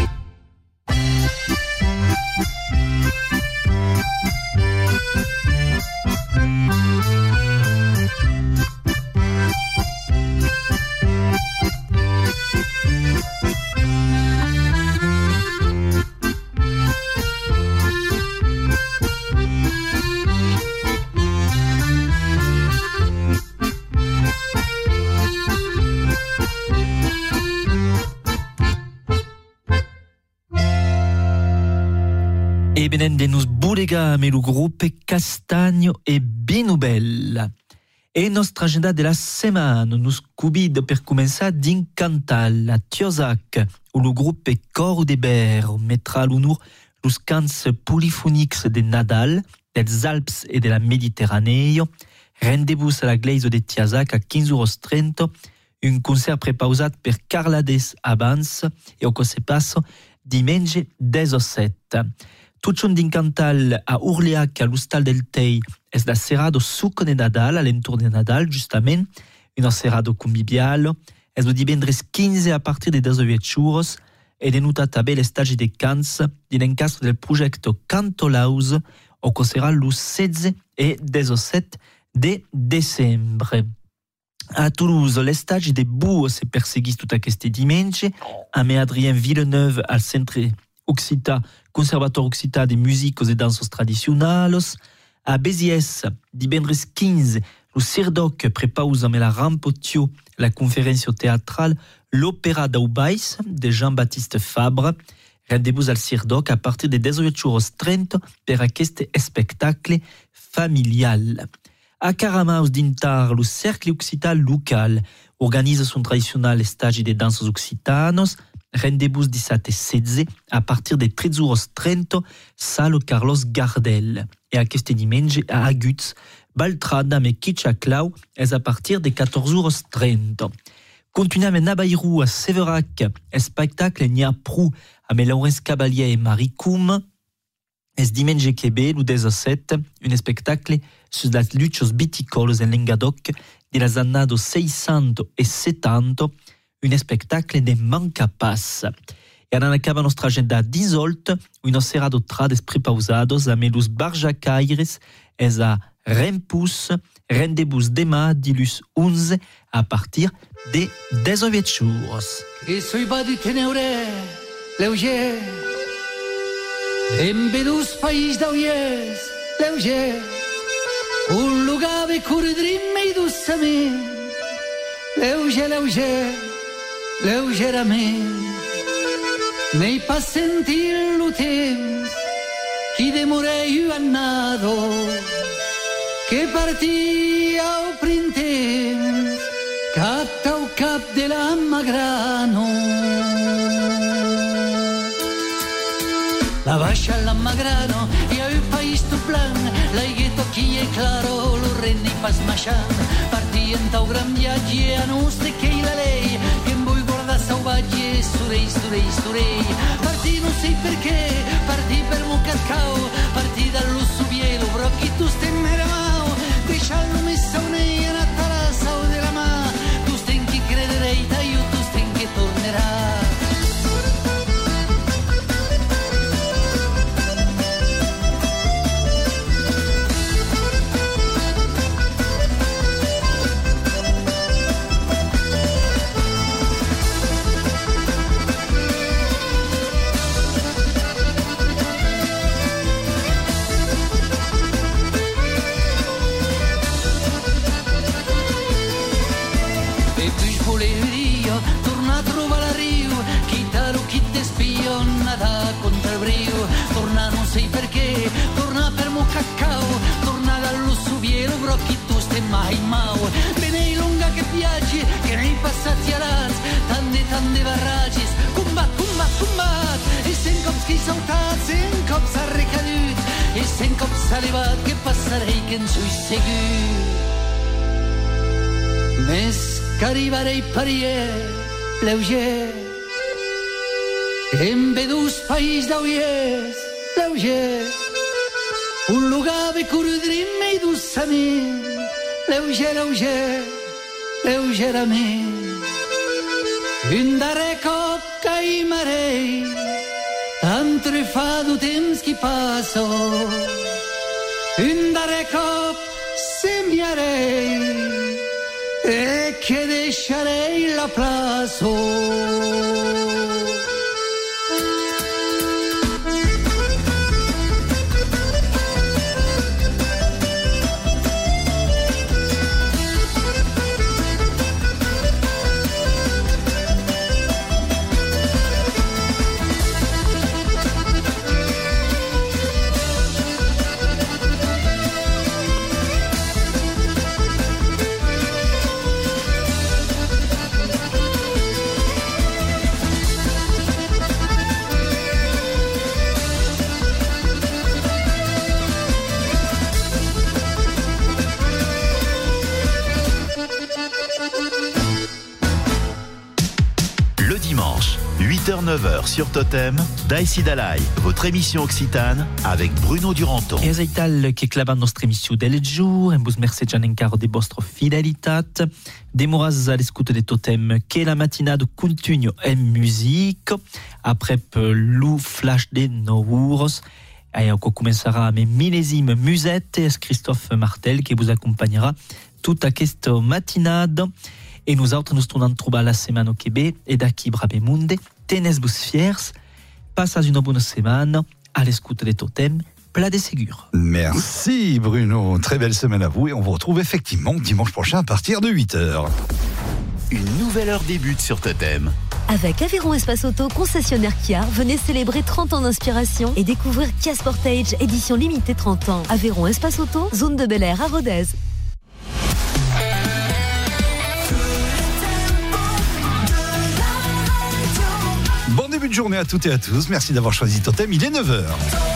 E benende nos bulegame lo gruppo Castagno e Binubella. E nostra agenda della settimana nos cubide per cominciare din cantal a Tiosac, où lo gruppo Coro de Ber mettra à l'honneur los cants polifoniques de Nadal, des Alpes et de la Méditerranée. Rendez-vous à la Glaise de Tiosac à 15h30, un concert prepausat per Carla Des abans e o que se passa diumenge 17. Tutto un Cantal a Urliac, a l'Ustal del Tei, es da serrado succo de Nadal, all'entour de Nadal, justament, un serrado convivial, es do divendres 15 a partir de 18 euros, e denuta també l'estagi de Cans, d'incastro del progetto Canto Laus, o que serà lo 16 e 17 de decembre. A Toulouse, l'estagi de Bou se perseguís tot aquest diumenge, amb Adrien Villeneuve al Centre Occità, Conservatoire Occità de Músicos e Dansos Tradicionals. A Béziers, divendres 15, lo Cirdoc prepausa amb la Rampotio la conférence théâtrale L'Opéra d'Aubais de Jean-Baptiste Fabre. Rendez-vous al Cirdoc a partir de 18:30 per aquest spectacle familial. A Caramaus d'Intar, lo Cercle Occità local organiza son tradicional estagi de dansos occitanos. Rendez-vous 17 e 16 a partir de 13:30 Salo Carlos Gardel. E aquest diumenge a Aguts, Baltrada me Kitchaclau és a partir de 14:30. Continuem en Abairou a Séverac, spectacle n'hi ha prou amb Laurence Cavalier e Marie Coum. Es diumenge que ve, lo 17, un spectacle sus las luchos viticolos en Languedoc de las annados 600 e 70, un spectacle de mancapas. E ara acaba nostra agenda d'isolt, un serrado trades prepausados amb los barjacaires es a Rempus, rendez-vous demà dilus 11 a partir de 18 jours. E sui badi teneure, leuger, en vedus país d'auies, leuger, un lugar de cordrim i dossament, leuger, leuger, lleugerament, n'hi pas sentir lo temps, qui demorei annado, que partia al printemps, cap au cap de la Magrano. La baixa la Magrano, i a un país tot blanc, l'aigueto qui è claro, lo renni pas maixant, partien tau gran viatge a nos de que la lei, que em vull guardar sauvatge, surei, surei, surei, partì non sei perché, partì per Mucascao, partì dallo Subielo, brocchi tu stemmeramao, deixant només unei a Natalassa o de la mà, tu sten qui crederei, taio tu sten que tornerà. Contra il brio, torna non sai perché, torna per Mucacao, torna dallo Subielo, brocchi tu stai mai mau, bene lunga che viaggi, che nei passati alans, tante barragis, combat, combat, combat, e sen cops qui saltat, sen cops ha recalut, e sen cops ha levat, que passarei que en sui segut. Més que arribarei parier, leuger, en vedus país d'auies, leuger, un lugar de cordrim i dossament, leuger, leuger, lleugerament. Un darrer cop caimarei, entre fa du temps que passa, un darrer cop semiarei, e que deixarei la plaça. 8h-9h sur Totem, d'Aisidalai, votre émission occitane avec Bruno Duranton. E aital che clava nostra emissione del giorno, en vos merci già encara de vostra fidelitat. Demoras all'escuto de Totem che la mattinata continue en musique. Après le flash de 9 euros. Et on commencera mes millésimes musettes et Christophe Martel qui vous accompagnera toute cette matinade. Et nous autres, nous tournons trouver la semaine au Québec et d'acquis Brabemunde. Tenez-vous fiers. Passez une bonne semaine à l'écoute des totems, plat de ségur. Merci Bruno. Très belle semaine à vous et on vous retrouve effectivement dimanche prochain à partir de 8h. Une nouvelle heure débute sur Totem. Avec Aveyron Espace Auto, concessionnaire Kia, venez célébrer 30 ans d'inspiration et découvrir Kia Sportage, édition limitée 30 ans. Aveyron Espace Auto, zone de Bel Air à Rodez. Bon début de journée à toutes et à tous. Merci d'avoir choisi Totem. Il est 9h.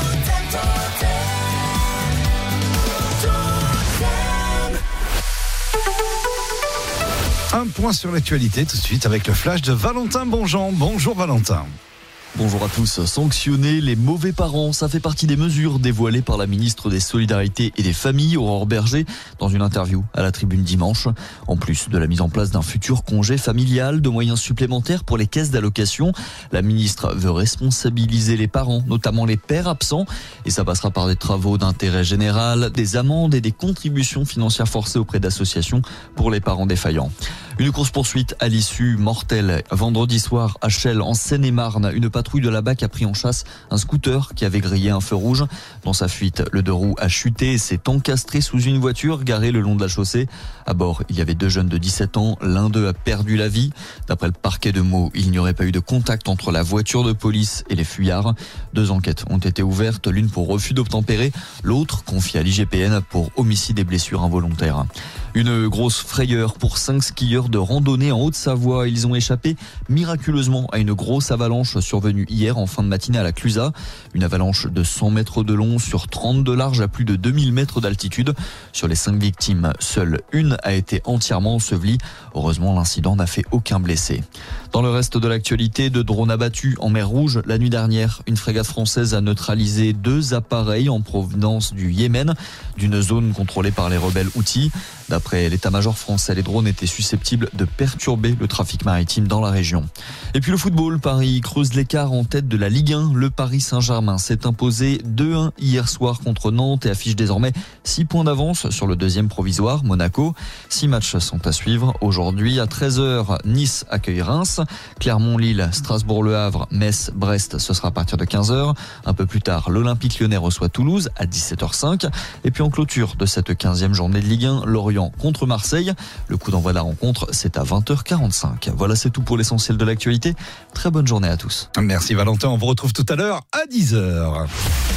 Un point sur l'actualité tout de suite avec le flash de Valentin Bonjean. Bonjour Valentin. Bonjour à tous. Sanctionner les mauvais parents, ça fait partie des mesures dévoilées par la ministre des Solidarités et des Familles, Aurore Berger, dans une interview à la Tribune dimanche. En plus de la mise en place d'un futur congé familial, de moyens supplémentaires pour les caisses d'allocation, la ministre veut responsabiliser les parents, notamment les pères absents, et ça passera par des travaux d'intérêt général, des amendes et des contributions financières forcées auprès d'associations pour les parents défaillants. Une course-poursuite à l'issue mortelle. Vendredi soir, à Chelles, en Seine-et-Marne, une patrouille de la BAC a pris en chasse un scooter qui avait grillé un feu rouge. Dans sa fuite, le deux roues a chuté et s'est encastré sous une voiture garée le long de la chaussée. À bord, il y avait 2 jeunes de 17 ans. L'un d'eux a perdu la vie. D'après le parquet de Meaux, il n'y aurait pas eu de contact entre la voiture de police et les fuyards. 2 enquêtes ont été ouvertes, l'une pour refus d'obtempérer, l'autre confiée à l'IGPN pour homicide et blessures involontaires. Une grosse frayeur pour 5 skieurs de randonnée en Haute-Savoie. Ils ont échappé miraculeusement à une grosse avalanche survenue hier en fin de matinée à la Clusaz. Une avalanche de 100 mètres de long sur 30 de large à plus de 2000 mètres d'altitude. Sur les 5 victimes, seule une a été entièrement ensevelie. Heureusement, l'incident n'a fait aucun blessé. Dans le reste de l'actualité, 2 drones abattus en mer Rouge. La nuit dernière, une frégate française a neutralisé 2 appareils en provenance du Yémen, d'une zone contrôlée par les rebelles Houthis. D'après l'état-major français, les drones étaient susceptibles de perturber le trafic maritime dans la région. Et puis le football, Paris creuse l'écart en tête de la Ligue 1. Le Paris Saint-Germain s'est imposé 2-1 hier soir contre Nantes et affiche désormais 6 points d'avance sur le deuxième provisoire, Monaco. 6 matchs sont à suivre. Aujourd'hui, à 13h, Nice accueille Reims. Clermont-Lille, Strasbourg-Le Havre, Metz, Brest, ce sera à partir de 15h. Un peu plus tard, l'Olympique Lyonnais reçoit Toulouse à 17h05. Et puis en clôture de cette 15e journée de Ligue 1, Lorient contre Marseille. Le coup d'envoi de la rencontre, c'est à 20h45. Voilà, c'est tout pour l'essentiel de l'actualité. Très bonne journée à tous. Merci Valentin, on vous retrouve tout à l'heure à 10h.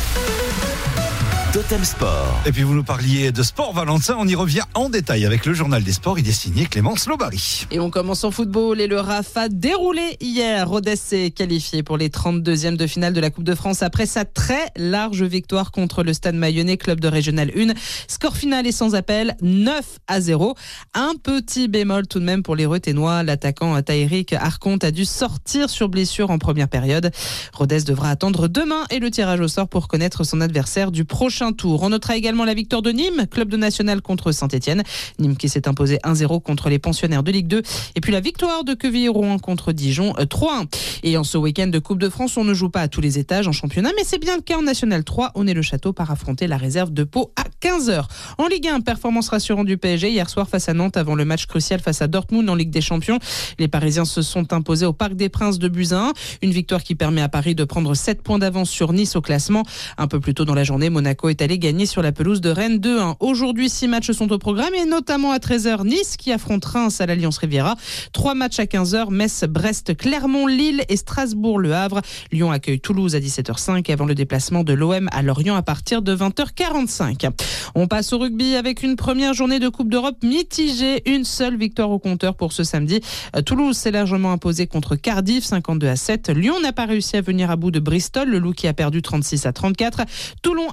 Totem Sport. Et puis vous nous parliez de sport, Valentin, on y revient en détail avec le journal des sports. Il est signé Clémence Lobary. Et on commence en football et le RAF a déroulé hier. Rodez s'est qualifié pour les 32e de finale de la Coupe de France après sa très large victoire contre le Stade Mayennais, club de Régional 1. Score final est sans appel, 9-0. Un petit bémol tout de même pour les Ruthénois. L'attaquant Taïrik Arconte a dû sortir sur blessure en première période. Rodez devra attendre demain et le tirage au sort pour connaître son adversaire du prochain tour. On notera également la victoire de Nîmes, club de national contre Saint-Etienne. Nîmes qui s'est imposé 1-0 contre les pensionnaires de Ligue 2. Et puis la victoire de Quevilly-Rouen contre Dijon, 3-1. Et en ce week-end de Coupe de France, on ne joue pas à tous les étages en championnat, mais c'est bien le cas en National 3. On est le château par affronter la réserve de Pau à 15h. En Ligue 1, performance rassurante du PSG hier soir face à Nantes avant le match crucial face à Dortmund en Ligue des Champions. Les Parisiens se sont imposés au Parc des Princes de buts à 1. Une victoire qui permet à Paris de prendre 7 points d'avance sur Nice au classement. Un peu plus tôt dans la journée, Monaco est allé gagner sur la pelouse de Rennes 2-1. Aujourd'hui, 6 matchs sont au programme et notamment à 13h, Nice qui affronte Reims à l'Alliance Riviera. 3 matchs à 15h, Metz, Brest, Clermont, Lille et Strasbourg-Le Havre. Lyon accueille Toulouse à 17h05 avant le déplacement de l'OM à Lorient à partir de 20h45. On passe au rugby avec une première journée de Coupe d'Europe mitigée. Une seule victoire au compteur pour ce samedi. Toulouse s'est largement imposé contre Cardiff, 52-7. Lyon n'a pas réussi à venir à bout de Bristol, le Loup qui a perdu 36-34. Toulon a perdu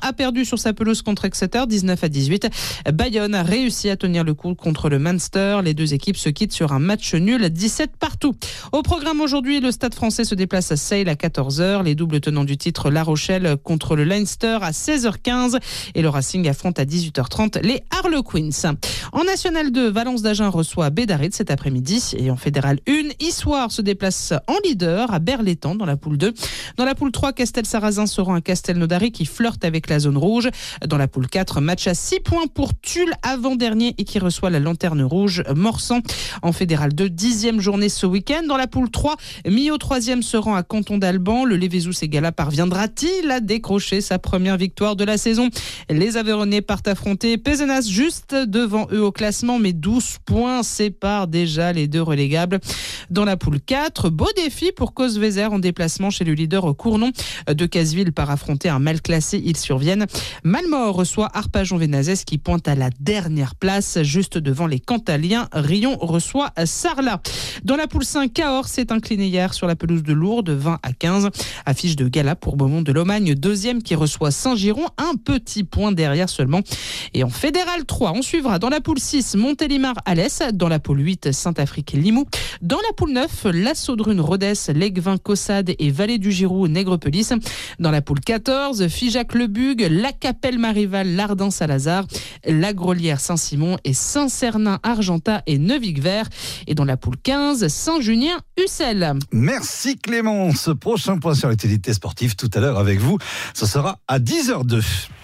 sur sa pelouse contre Exeter, 19-18. Bayonne a réussi à tenir le coup contre le Munster. Les deux équipes se quittent sur un match nul, 17 partout. Au programme aujourd'hui, le Stade français se déplace à Sale à 14h. Les doubles tenants du titre, La Rochelle contre le Leinster à 16h15. Et le Racing affronte à 18h30 les Harlequins. En National 2, Valence d'Agen reçoit Bédaride cet après-midi. Et en Fédéral 1, Issoire se déplace en leader à Berlétan dans la poule 2. Dans la poule 3, Castel-Sarrazin se rend à Castelnaudary qui flirte avec la zone rouge. Dans la poule 4, match à 6 points pour Tulle avant-dernier et qui reçoit la lanterne rouge Morsan. En Fédéral 2, 10e journée ce week-end. Dans la poule 3, Millau 3e se rend à Canton d'Alban. Le Lévézou-Ségala parviendra-t-il à décrocher sa première victoire de la saison? Les Aveyronnais partent affronter Pézenas juste devant eux au classement, mais 12 points séparent déjà les deux relégables. Dans la poule 4, beau défi pour Cosvezer en déplacement chez le leader Cournon. De Caseville part affronter un mal classé, ils surviennent. Malmort reçoit Arpajon-Vénazès qui pointe à la dernière place, juste devant les Cantaliens. Rion reçoit Sarlat. Dans la poule 5, Cahors s'est incliné hier sur la pelouse de Lourdes, 20-15. Affiche de gala pour Beaumont de Lomagne, deuxième qui reçoit Saint-Giron, un petit point derrière seulement. Et en Fédéral 3, on suivra dans la poule 6, Montélimar-Alès. Dans la poule 8, Saint-Afrique-Limoux. Dans la poule 9, La Saudrune-Rodez, Legvin-Caussade et Vallée du Giroux, Nègrepelisse. Dans la poule 14, Figeac-le-Bug, La Capelle-Marival, Lardin-Salazar, La Grolière-Saint-Simon et Saint-Cernin-Argentat et Neuvic-Vert. Et dans la poule 15, Saint-Junien-Ussel. Merci Clémence. Prochain point sur l'actualité sportive tout à l'heure avec vous. Ce sera à 10h02.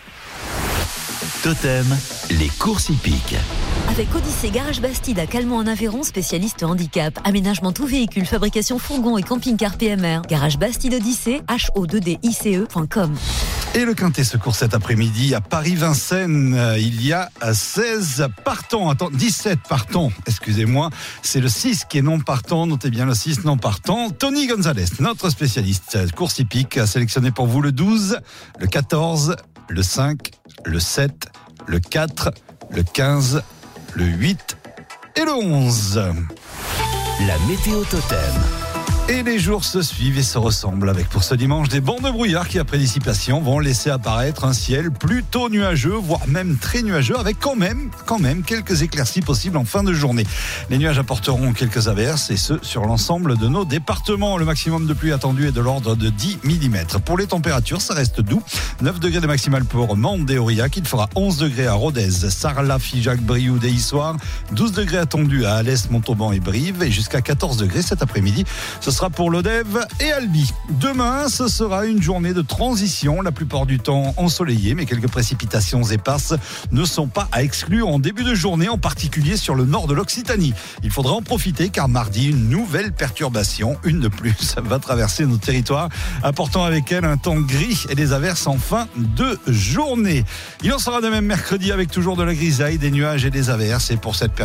Totem, les courses hippiques. Avec Odyssée Garage Bastide à Calmont en Aveyron, spécialiste handicap, aménagement tout véhicule, fabrication fourgon et camping-car PMR. Garage Bastide Odyssée, ho2dice.com. Et le Quintet se court cet après-midi à Paris-Vincennes. Il y a 16 partants. Attends, 17 partants, excusez-moi. C'est le 6 qui est non partant. Notez bien le 6 non partant. Tony Gonzalez, notre spécialiste course hippique, a sélectionné pour vous le 12, le 14, le 5, le 7, le 4, le 15, le 8 et le 11. La météo totem. Et les jours se suivent et se ressemblent avec pour ce dimanche des bancs de brouillard qui après dissipation vont laisser apparaître un ciel plutôt nuageux, voire même très nuageux avec quand même quelques éclaircies possibles en fin de journée. Les nuages apporteront quelques averses et ce sur l'ensemble de nos départements. Le maximum de pluie attendu est de l'ordre de 10 mm. Pour les températures, ça reste doux. 9 degrés de maximal pour Mende et Aurillac. Il fera 11 degrés à Rodez, Sarlat, Figeac, Brioude et Issoire. 12 degrés attendus à Alès, Montauban et Brive et jusqu'à 14 degrés cet après-midi. Ce sera pour Lodève et Albi. Demain, ce sera une journée de transition, la plupart du temps ensoleillée, mais quelques précipitations éparses ne sont pas à exclure en début de journée, en particulier sur le nord de l'Occitanie. Il faudra en profiter car mardi, une nouvelle perturbation, une de plus, va traverser nos territoires, apportant avec elle un temps gris et des averses en fin de journée. Il en sera de même mercredi avec toujours de la grisaille, des nuages et des averses. Et pour cette